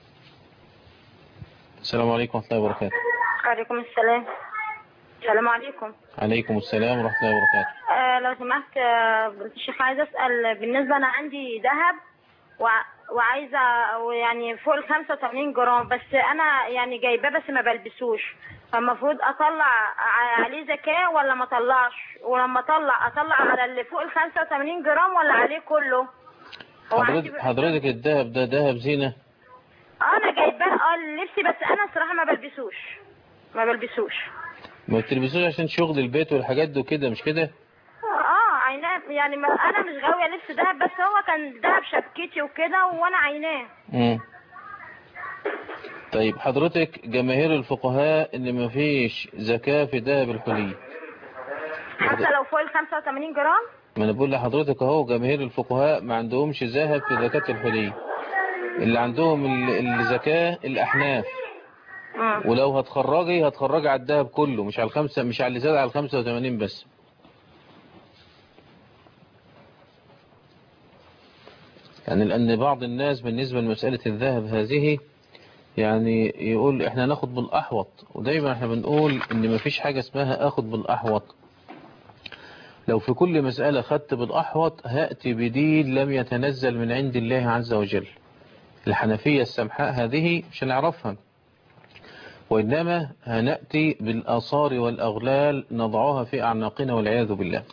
B: السلام عليكم ورحمة الله وبركاته.
R: وعليكم السلام. السلام عليكم.
B: عليكم السلام ورحمة الله وبركاته.
R: آه لو سمحت آه الشيخ عايزة أسأل بالنسبة أنا عندي ذهب وع... وعايزة يعني فوق ال خمسة وثمانين جرام، بس أنا يعني جايباه بس ما بلبسوش، فالمفروض أطلع عليه زكاة ولا ما أطلعش؟ ولما أطلع أطلع على اللي فوق ال خمسة وثمانين جرام ولا عليه كله؟
B: حضرتك حضرتك الذهب ده ذهب زينة؟
R: أنا جايباه اه لبسي، بس أنا الصراحة ما بلبسوش ما بلبسوش
B: ما بتلبسوش عشان شغل البيت والحاجات دي وكده مش كده؟
R: اه عيناه يعني ما انا مش غاويه لبس دهب، بس هو كان دهب شبكتي وكده وانا عيناه.
B: امم طيب حضرتك جماهير الفقهاء ان ما فيش زكاة في ذهب الحلي
R: حتى لو فوق ال خمسة وثمانين جرام؟
B: ما انا بقول لحضرتك اهو جماهير الفقهاء ما عندهمش ذهب في زكاة الحلي، اللي عندهم الزكاة الاحناف. مم. ولو هتخرجي هتخرجي على الذهب كله، مش على الخمسة، مش على اللي زاد على الخمسة وثمانين بس. يعني لأن بعض الناس بالنسبة لمسألة الذهب هذه يعني يقول احنا ناخد بالأحوط، ودايما احنا بنقول ان مفيش حاجة اسمها اخد بالأحوط. لو في كل مسألة خدت بالأحوط هأتي بدين لم يتنزل من عند الله عز وجل. الحنفية السمحاء هذه مش هنعرفها، وإنما هنأتي بالآثار والأغلال نضعها في أعناقنا والعياذ بالله.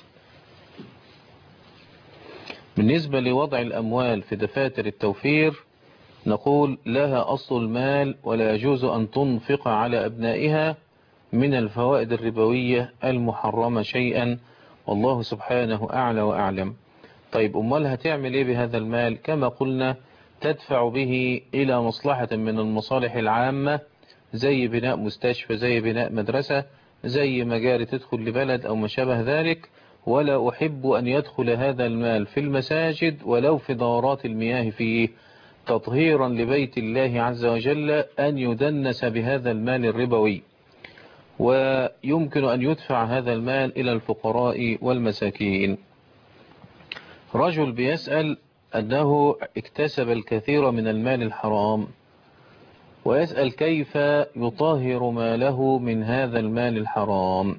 B: بالنسبة لوضع الأموال في دفاتر التوفير نقول لها أصل المال ولا يجوز أن تنفق على أبنائها من الفوائد الربوية المحرمة شيئا، والله سبحانه أعلى وأعلم. طيب أمال هتعمل إيه بهذا المال؟ كما قلنا تدفع به إلى مصلحة من المصالح العامة، زي بناء مستشفى، زي بناء مدرسة، زي مجاري تدخل لبلد أو ما شابه ذلك. ولا أحب أن يدخل هذا المال في المساجد ولو في دورات المياه فيه، تطهيرا لبيت الله عز وجل أن يدنس بهذا المال الربوي. ويمكن أن يدفع هذا المال إلى الفقراء والمساكين. رجل بيسأل أنه اكتسب الكثير من المال الحرام، ويسأل كيف يطهر ماله من هذا المال الحرام.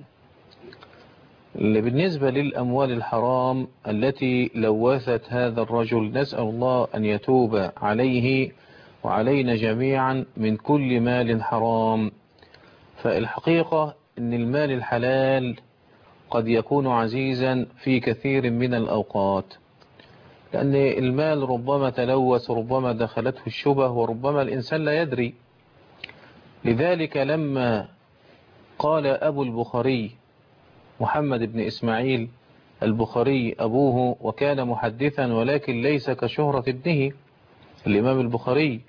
B: بالنسبة للأموال الحرام التي لوثت هذا الرجل، نسأل الله أن يتوب عليه وعلينا جميعا من كل مال حرام. فالحقيقة أن المال الحلال قد يكون عزيزا في كثير من الأوقات، لأن المال ربما تلوث، ربما دخلته الشبه، وربما الإنسان لا يدري. لذلك لما قال أبو البخاري محمد بن إسماعيل البخاري أبوه وكان محدثا ولكن ليس كشهرة ابنه الإمام البخاري.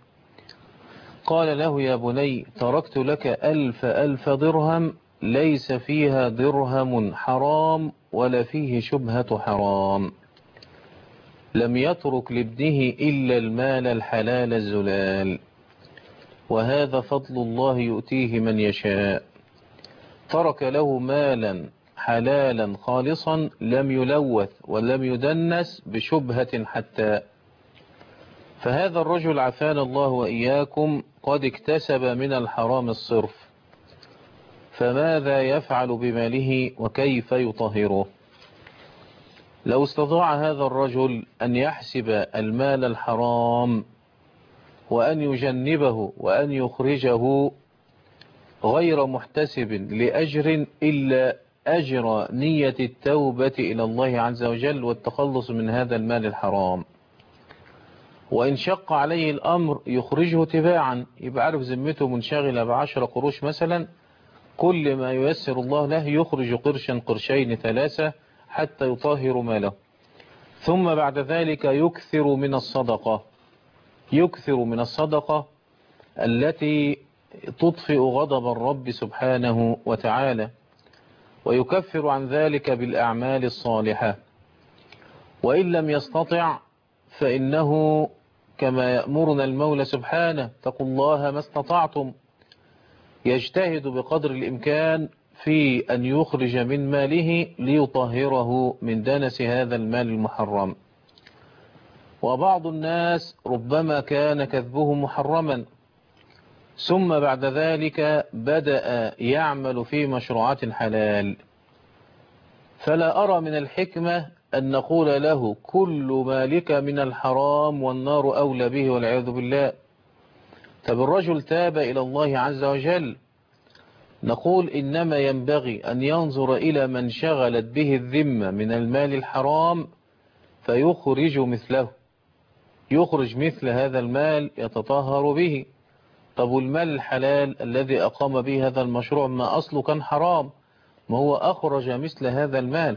B: قال له يا بني تركت لك ألف ألف درهم ليس فيها درهم حرام ولا فيه شبهة حرام. لم يترك لابنه إلا المال الحلال الزلال، وهذا فضل الله يؤتيه من يشاء. ترك له مالا حلالا خالصا لم يلوث ولم يدنس بشبهة حتى. فهذا الرجل عافانا الله وإياكم قد اكتسب من الحرام الصرف، فماذا يفعل بماله وكيف يطهره؟ لو استطاع هذا الرجل أن يحسب المال الحرام وأن يجنبه وأن يخرجه غير محتسب لأجر إلا أجر نية التوبة إلى الله عز وجل والتخلص من هذا المال الحرام. وإن شق عليه الأمر يخرجه تباعا، يبقى عارف ذمته منشغلة بعشر قروش مثلا، كل ما ييسر الله له يخرج قرشا قرشين ثلاثة حتى يطهر ماله. ثم بعد ذلك يكثر من الصدقة، يكثر من الصدقة التي تطفئ غضب الرب سبحانه وتعالى، ويكفر عن ذلك بالأعمال الصالحة. وإن لم يستطع فإنه كما يأمرنا المولى سبحانه اتقوا الله ما استطعتم، يجتهد بقدر الإمكان في أن يخرج من ماله ليطهره من دنس هذا المال المحرم. وبعض الناس ربما كان كذبه محرما ثم بعد ذلك بدأ يعمل في مشروعات حلال، فلا أرى من الحكمة أن نقول له كل مالك من الحرام والنار أولى به والعياذ بالله. طب الرجل تاب إلى الله عز وجل، نقول إنما ينبغي أن ينظر إلى من شغلت به الذمة من المال الحرام فيخرج مثله، يخرج مثل هذا المال يتطهر به. طب والمال الحلال الذي أقام به هذا المشروع ما أصله كان حرام، ما هو أخرج مثل هذا المال.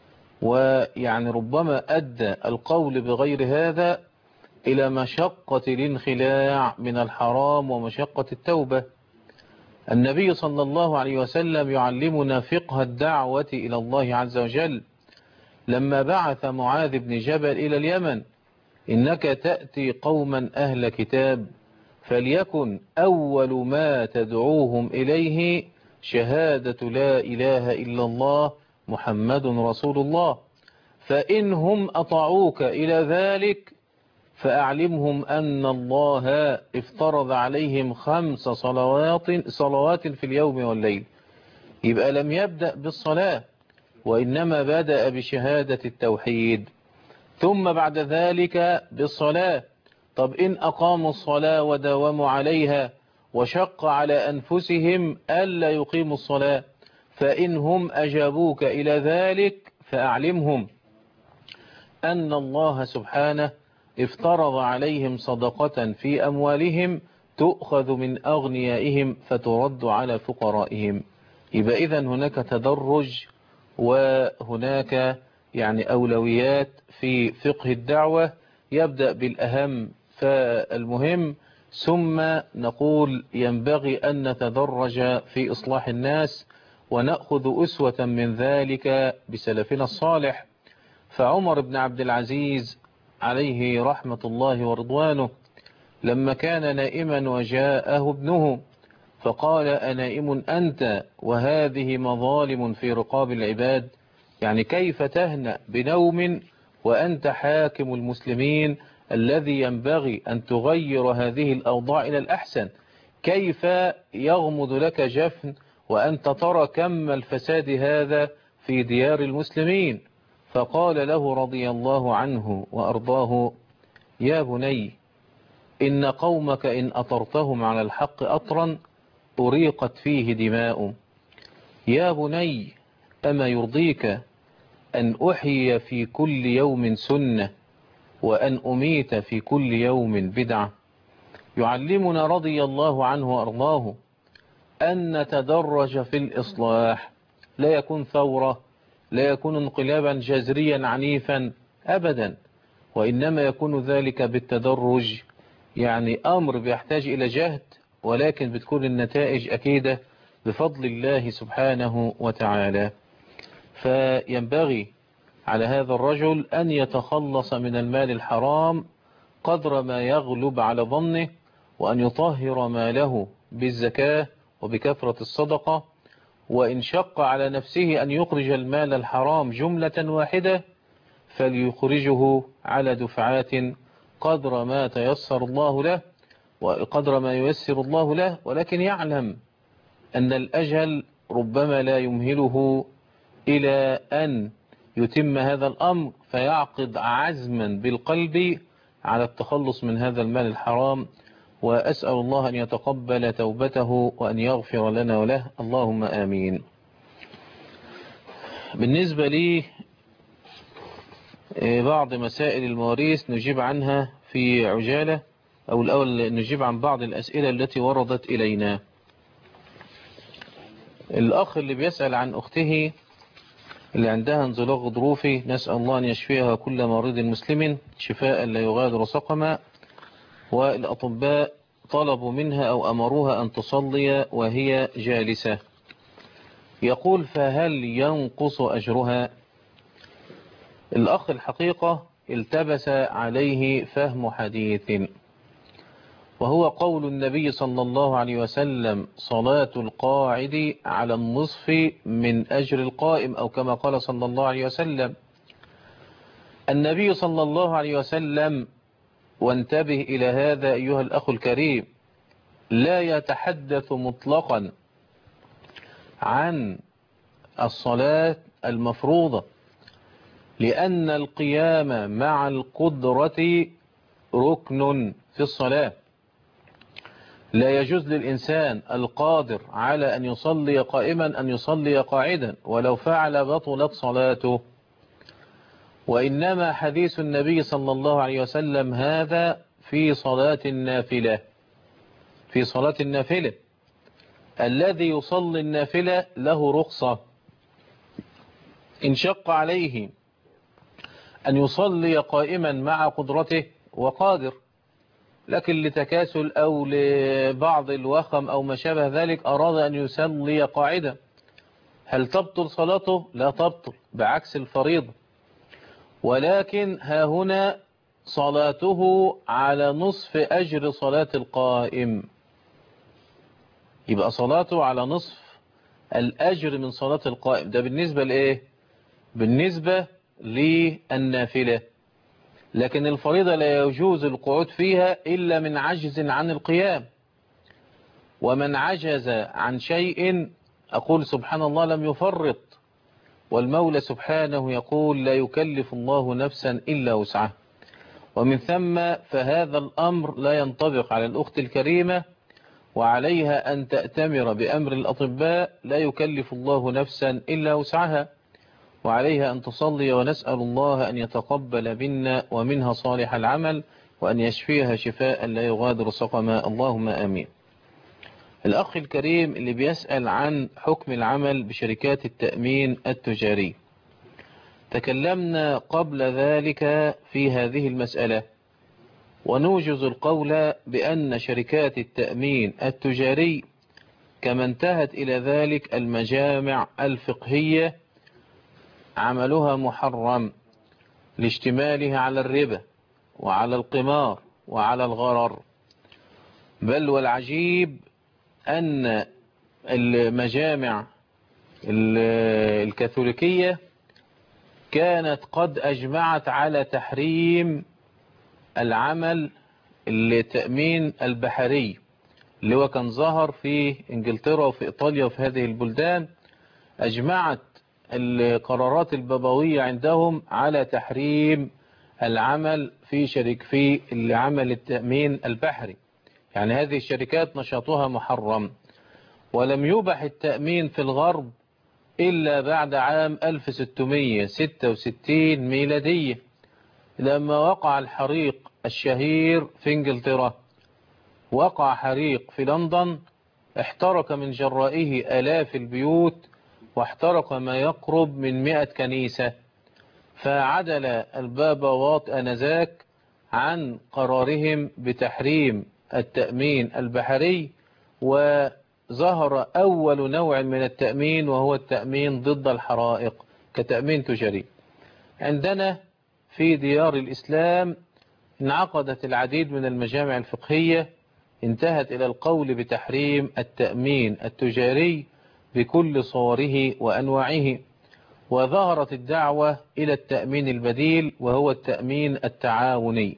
B: ويعني ربما أدى القول بغير هذا إلى مشقة الانخلاع من الحرام ومشقة التوبة. النبي صلى الله عليه وسلم يعلمنا فقه الدعوة إلى الله عز وجل لما بعث معاذ بن جبل إلى اليمن: إنك تأتي قوما أهل كتاب فليكن أول ما تدعوهم إليه شهادة لا إله إلا الله محمد رسول الله، فإنهم أطاعوك إلى ذلك فأعلمهم أن الله افترض عليهم خمس صلوات صلوات في اليوم والليل. يبقى لم يبدأ بالصلاة وإنما بدأ بشهادة التوحيد ثم بعد ذلك بالصلاة. طب إن أقاموا الصلاة وداوموا عليها وشق على أنفسهم ألا يقيموا الصلاة فإنهم أجابوك إلى ذلك فأعلمهم أن الله سبحانه افترض عليهم صدقة في أموالهم تؤخذ من أغنيائهم فترد على فقرائهم. يبقى إذن هناك تدرج وهناك يعني أولويات في فقه الدعوة، يبدأ بالأهم فالمهم ثم نقول ينبغي أن نتدرج في إصلاح الناس ونأخذ أسوة من ذلك بسلفنا الصالح. فعمر بن عبد العزيز عليه رحمة الله ورضوانه لما كان نائما وجاءه ابنه فقال: أنائم أنت وهذه مظالم في رقاب العباد؟ يعني كيف تهنأ بنوم وأنت حاكم المسلمين الذي ينبغي أن تغير هذه الأوضاع إلى الأحسن؟ كيف يغمض لك جفن وأنت ترى كم الفساد هذا في ديار المسلمين؟ فقال له رضي الله عنه وأرضاه: يا بني إن قومك إن أطرتهم على الحق أطرا أريقت فيه دماء. يا بني أما يرضيك أن أحيي في كل يوم سنة وأن أميت في كل يوم بدعة؟ يعلمنا رضي الله عنه وأرضاه أن نتدرج في الإصلاح، لا يكون ثورة لا يكون انقلابا جذريا عنيفا أبدا، وإنما يكون ذلك بالتدرج، يعني أمر بيحتاج إلى جهد، ولكن بتكون النتائج أكيدة بفضل الله سبحانه وتعالى. فينبغي على هذا الرجل أن يتخلص من المال الحرام قدر ما يغلب على ظنه، وأن يطهر ماله بالزكاة وبكثرة الصدقة، وإن شق على نفسه أن يخرج المال الحرام جملة واحدة فليخرجه على دفعات قدر ما تيسر الله له وقدر ما ييسر الله له، ولكن يعلم أن الأجل ربما لا يمهله إلى أن يتم هذا الأمر، فيعقد عزما بالقلب على التخلص من هذا المال الحرام. وأسأل الله أن يتقبل توبته وأن يغفر لنا وله، اللهم آمين. بالنسبة لي بعض مسائل المواريث نجيب عنها في عجالة، أو الأول نجيب عن بعض الأسئلة التي وردت إلينا. الأخ اللي بيسأل عن أخته اللي عندها انزلاق غضروفي، نسأل الله أن يشفيها كل مريض مسلم شفاء لا يغادر سقما، والأطباء طلبوا منها أو أمروها أن تصلي وهي جالسة. يقول فهل ينقص أجرها؟ الأخ الحقيقة التبس عليه فهم حديث، وهو قول النبي صلى الله عليه وسلم صلاة القاعد على النصف من أجر القائم، أو كما قال صلى الله عليه وسلم. النبي صلى الله عليه وسلم، وانتبه إلى هذا أيها الأخ الكريم، لا يتحدث مطلقا عن الصلاة المفروضة، لأن القيام مع القدرة ركن في الصلاة. لا يجوز للإنسان القادر على أن يصلي قائما أن يصلي قاعدا، ولو فعل بطلت صلاته. وإنما حديث النبي صلى الله عليه وسلم هذا في صلاة النافلة، في صلاة النافلة الذي يصلي النافلة له رخصة، إن شق عليه أن يصلي قائما مع قدرته وقادر، لكن لتكاسل أو لبعض الوخم أو ما شابه ذلك أراد أن يصلي قاعدا، هل تبطل صلاته؟ لا تبطل، بعكس الفريضة. ولكن ها هنا صلاته على نصف أجر صلاة القائم، يبقى صلاته على نصف الأجر من صلاة القائم. ده بالنسبة لإيه؟ بالنسبة للنافلة. لكن الفريضة لا يجوز القعود فيها إلا من عجز عن القيام، ومن عجز عن شيء أقول سبحان الله لم يفرط، والمولى سبحانه يقول لا يكلف الله نفسا إلا وسعها. ومن ثم فهذا الأمر لا ينطبق على الأخت الكريمة، وعليها أن تأتمر بأمر الأطباء، لا يكلف الله نفسا إلا وسعها، وعليها أن تصلي، ونسأل الله أن يتقبل منا ومنها صالح العمل، وأن يشفيها شفاء لا يغادر سقما، اللهم آمين. الأخ الكريم اللي بيسأل عن حكم العمل بشركات التأمين التجاري، تكلمنا قبل ذلك في هذه المسألة، ونوجز القول بأن شركات التأمين التجاري كما انتهت إلى ذلك المجامع الفقهية عملها محرم لاشتمالها على الربا وعلى القمار وعلى الغرر. بل والعجيب أن المجامع الكاثوليكية كانت قد أجمعت على تحريم العمل التأمين البحري، اللي هو كان ظهر في إنجلترا وفي إيطاليا وفي هذه البلدان. أجمعت القرارات البابوية عندهم على تحريم العمل في شركة في العمل التأمين البحري، يعني هذه الشركات نشاطها محرم. ولم يبح التأمين في الغرب إلا بعد عام ألف وستمئة وستة وستين ميلادية، لما وقع الحريق الشهير في إنجلترا. وقع حريق في لندن احترق من جرائه آلاف البيوت، واحترق ما يقرب من مئة كنيسة، فعدل البابوات آنذاك عن قرارهم بتحريم التأمين البحري، وظهر أول نوع من التأمين وهو التأمين ضد الحرائق كتأمين تجاري. عندنا في ديار الإسلام انعقدت العديد من المجامع الفقهية انتهت إلى القول بتحريم التأمين التجاري بكل صوره وأنواعه، وظهرت الدعوة إلى التأمين البديل وهو التأمين التعاوني،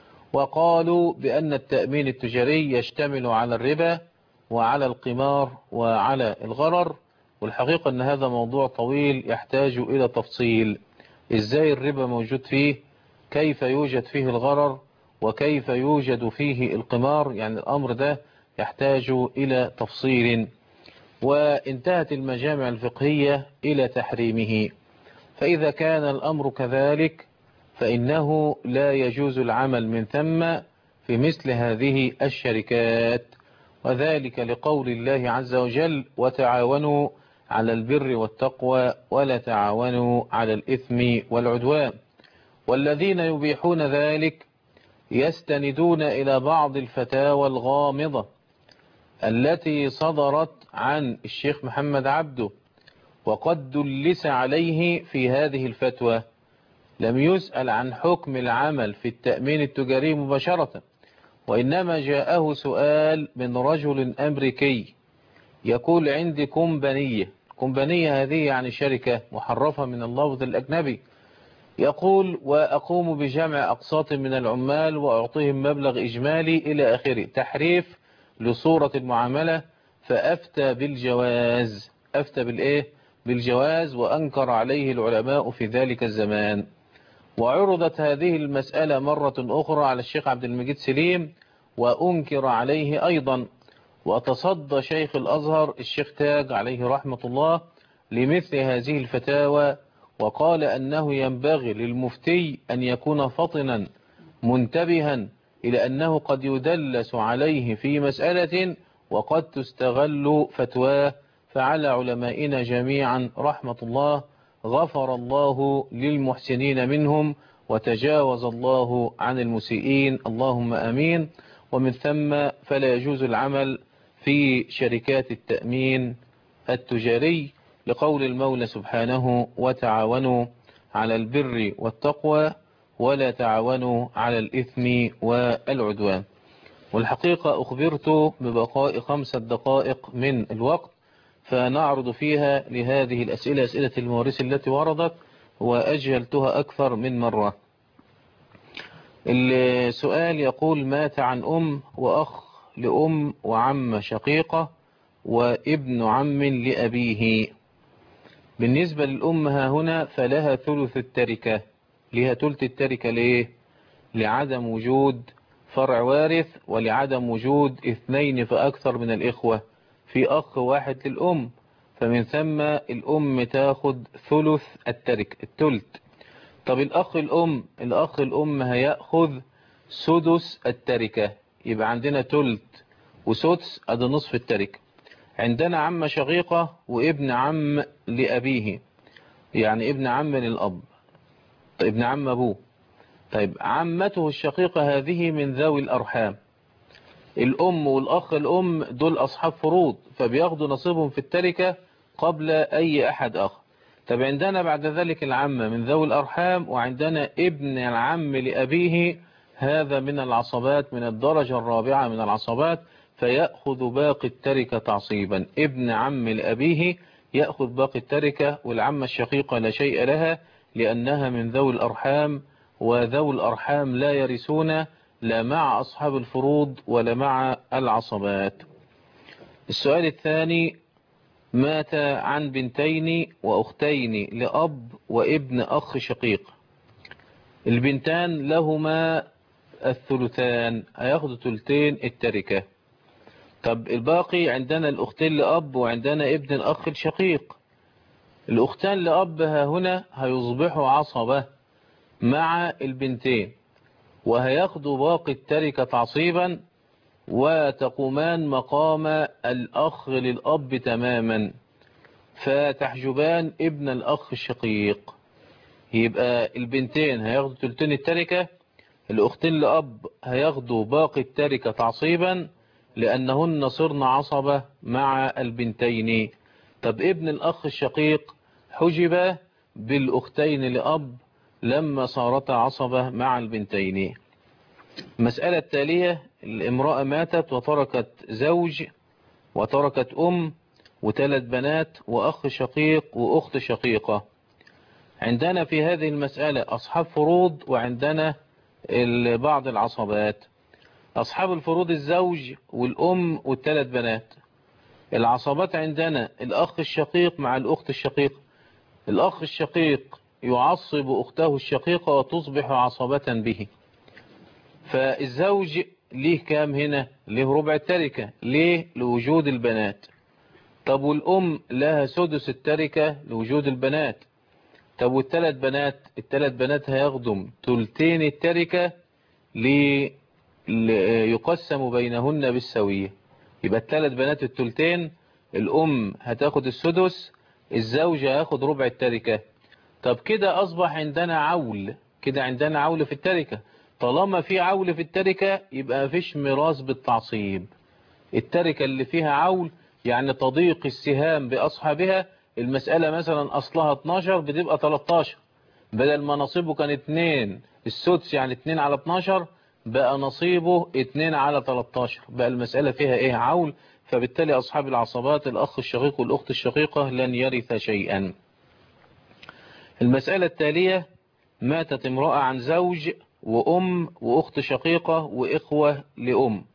B: وقالوا بأن التأمين التجاري يشتمل على الربا وعلى القمار وعلى الغرر. والحقيقة أن هذا موضوع طويل يحتاج إلى تفصيل، إزاي الربا موجود فيه، كيف يوجد فيه الغرر، وكيف يوجد فيه القمار، يعني الأمر ده يحتاج إلى تفصيل. وانتهت المجامع الفقهية إلى تحريمه. فإذا كان الأمر كذلك فإنه لا يجوز العمل من ثم في مثل هذه الشركات، وذلك لقول الله عز وجل: وتعاونوا على البر والتقوى ولا تعاونوا على الإثم والعدوان. والذين يبيحون ذلك يستندون إلى بعض الفتاوى الغامضة التي صدرت عن الشيخ محمد عبده، وقد دلس عليه في هذه الفتوى. لم يسأل عن حكم العمل في التأمين التجاري مباشرة، وإنما جاءه سؤال من رجل أمريكي يقول: عندي كومبانية. كومبانية هذه يعني شركة محرفة من اللفظ الأجنبي. يقول: وأقوم بجمع أقساط من العمال وأعطيهم مبلغ إجمالي إلى آخره، تحريف لصورة المعاملة. فأفتى بالجواز. أفتى بالإيه؟ بالجواز، وأنكر عليه العلماء في ذلك الزمان. وعرضت هذه المسألة مرة أخرى على الشيخ عبد المجيد سليم وأنكر عليه أيضا. وتصدى شيخ الأزهر الشيخ تاج عليه رحمة الله لمثل هذه الفتاوى، وقال أنه ينبغي للمفتي أن يكون فطنا منتبها إلى أنه قد يدلس عليه في مسألة وقد تستغل فتواه. فعلى علمائنا جميعا رحمة الله، غفر الله للمحسنين منهم وتجاوز الله عن المسيئين، اللهم آمين. ومن ثم فلا يجوز العمل في شركات التأمين التجاري لقول المولى سبحانه: وتعاونوا على البر والتقوى ولا تعاونوا على الإثم والعدوان. والحقيقة أخبرت ببقاء خمسة دقائق من الوقت، فنعرض فيها لهذه الأسئلة، أسئلة المواريث التي وردت وأجلتها أكثر من مرة. السؤال يقول: مات عن أم وأخ لأم وعم شقيقة وابن عم لأبيه. بالنسبة للأم ها هنا فلها ثلث التركة. لها ثلث التركة ليه؟ لعدم وجود فرع وارث، ولعدم وجود اثنين فأكثر من الإخوة، في أخ واحد للأم، فمن ثم الأم تاخد ثلث التركة الثلث. طب الأخ الأم الأخ الأم هيأخذ سدس التركة، يبقى عندنا ثلث وسدس أدي نصف التركة. عندنا عم شقيقة وابن عم لأبيه، يعني ابن عم للأب، ابن عم أبوه. طيب عمته الشقيقة هذه من ذوي الأرحام. الأم والأخ الأم دول أصحاب فروض، فبياخدوا نصيبهم في التركة قبل أي أحد آخر. طب عندنا بعد ذلك العم من ذوي الأرحام، وعندنا ابن العم لأبيه، هذا من العصبات، من الدرجة الرابعة من العصبات، فيأخذ باقي التركة تعصيبا. ابن عم لأبيه يأخذ باقي التركة، والعم الشقيقة لا شيء لها لأنها من ذوي الأرحام، وذوي الأرحام لا يرثون لا مع أصحاب الفروض ولا مع العصبات. السؤال الثاني: مات عن بنتين وأختين لأب وابن أخ شقيق. البنتان لهما الثلثان، هياخدوا ثلثين التركة. طب الباقي عندنا الأختين لأب وعندنا ابن الأخ الشقيق. الأختان لأب ها هنا هيصبحوا عصبة مع البنتين، وهياخدوا باقي التركة تعصيبا، وتقومان مقام الأخ للأب تماما. فتحجبان ابن الأخ الشقيق، يبقى البنتين هياخدوا تلتين التركة، الأختين لأب هياخدوا باقي التركة تعصيبا لأنهن صرن عصبة مع البنتين. طب ابن الأخ الشقيق حجب بالأختين لأب لما صارتا عصبة مع البنتين. المسألة التالية: الامرأة ماتت وتركت زوج وتركت أم وثلاث بنات وأخ شقيق وأخت شقيقة. عندنا في هذه المسألة أصحاب فروض وعندنا بعض العصبات. أصحاب الفروض الزوج والأم والثلاث بنات. العصبات عندنا الأخ الشقيق مع الأخت الشقيقة. الأخ الشقيق يعصب أخته الشقيقة وتصبح عصبة به. فالزوج ليه كام هنا؟ ليه ربع التركة. ليه؟ لوجود البنات. طب والأم لها سدس التركة لوجود البنات. طب والثلاث بنات؟ الثلاث بنات هياخدوا تلتين التركة لي يقسم بينهن بالسوية. يبقى الثلاث بنات التلتين، الأم هتاخد السدس، الزوج هياخد ربع التركة. طب كده أصبح عندنا عول، كده عندنا عول في التركة. طالما في عول في التركة يبقى مفيش ميراث بالتعصيب. التركة اللي فيها عول يعني تضيق السهام بأصحابها. المسألة مثلا أصلها اتناشر بتبقى تلتاشر، بدل ما نصيبه كان اتنين السدس يعني اتنين على اتناشر بقى نصيبه اتنين على تلتاشر. بقى المسألة فيها ايه؟ عول. فبالتالي أصحاب العصبات الأخ الشقيق والأخت الشقيقة لن يرث شيئا. المسألة التالية: ماتت امرأة عن زوج وأم وأخت شقيقة وإخوة لأم.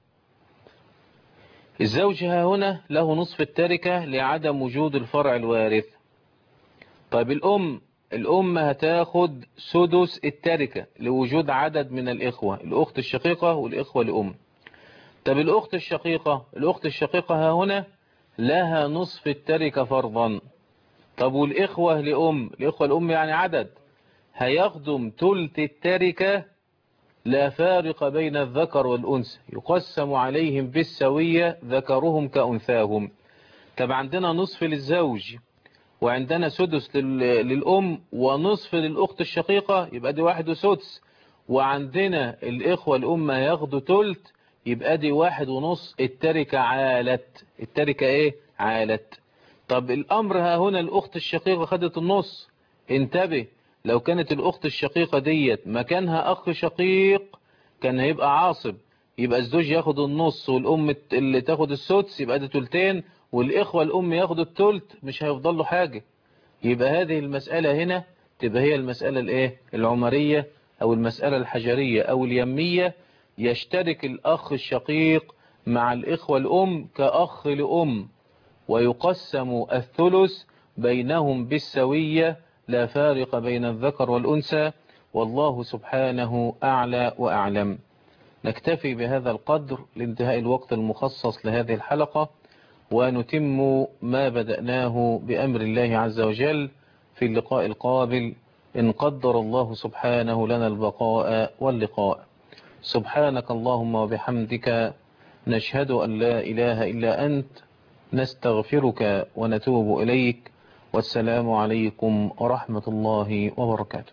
B: الزوج ها هنا له نصف التركة لعدم وجود الفرع الوارث. طيب الأم الأم هتاخد سدس التركة لوجود عدد من الإخوة، الأخت الشقيقة والإخوة لأم. طب الأخت الشقيقة الأخت الشقيقة ها هنا لها نصف التركة فرضا. طب والإخوة لأم الإخوة لأم يعني عدد هيخدم تلت التركة، لا فارق بين الذكر والأنثى، يقسم عليهم بالسوية ذكرهم كأنثاهم. طب عندنا نصف للزوج وعندنا سدس للأم ونصف للأخت الشقيقة، يبقى دي واحد وسدس. وعندنا الإخوة الأم ياخدوا تلت، يبقى دي واحد ونص. التركة عالت، التركة ايه؟ عالت. طب الأمر ها هنا الأخت الشقيقة خدت النص. انتبه، لو كانت الأخت الشقيقة ديت مكانها أخ شقيق كان هيبقى عاصب، يبقى الزوج ياخد النص والأم اللي تاخد السدس، يبقى ده تلتين، والإخوة الأم ياخدوا التلت، مش هيفضل له حاجة. يبقى هذه المسألة هنا تبقى هي المسألة الايه؟ العمرية أو المسألة الحجرية أو اليمية. يشترك الأخ الشقيق مع الإخوة الأم كأخ لأم، ويقسم الثلث بينهم بالسوية، لا فارق بين الذكر والأنثى. والله سبحانه أعلى وأعلم. نكتفي بهذا القدر لانتهاء الوقت المخصص لهذه الحلقة، ونتم ما بدأناه بأمر الله عز وجل في اللقاء القابل إن قدر الله سبحانه لنا البقاء واللقاء. سبحانك اللهم وبحمدك، نشهد أن لا إله إلا أنت، نستغفرك ونتوب إليك، والسلام عليكم ورحمة الله وبركاته.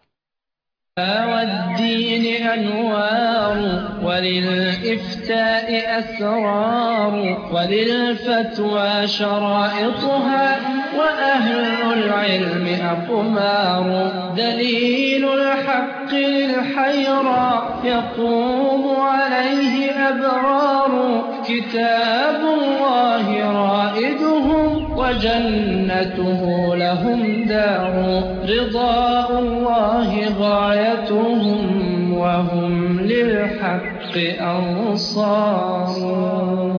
A: والدين أنوار وللإفتاء أسرار وللفتوى شرائطها وأهل العلم أقمار. دليل الحق للحيرى يقوم عليه أبرار. كتاب الله رائدهم وجنته لهم دار. رضاء الله غايتهم وهم للحق أنصار.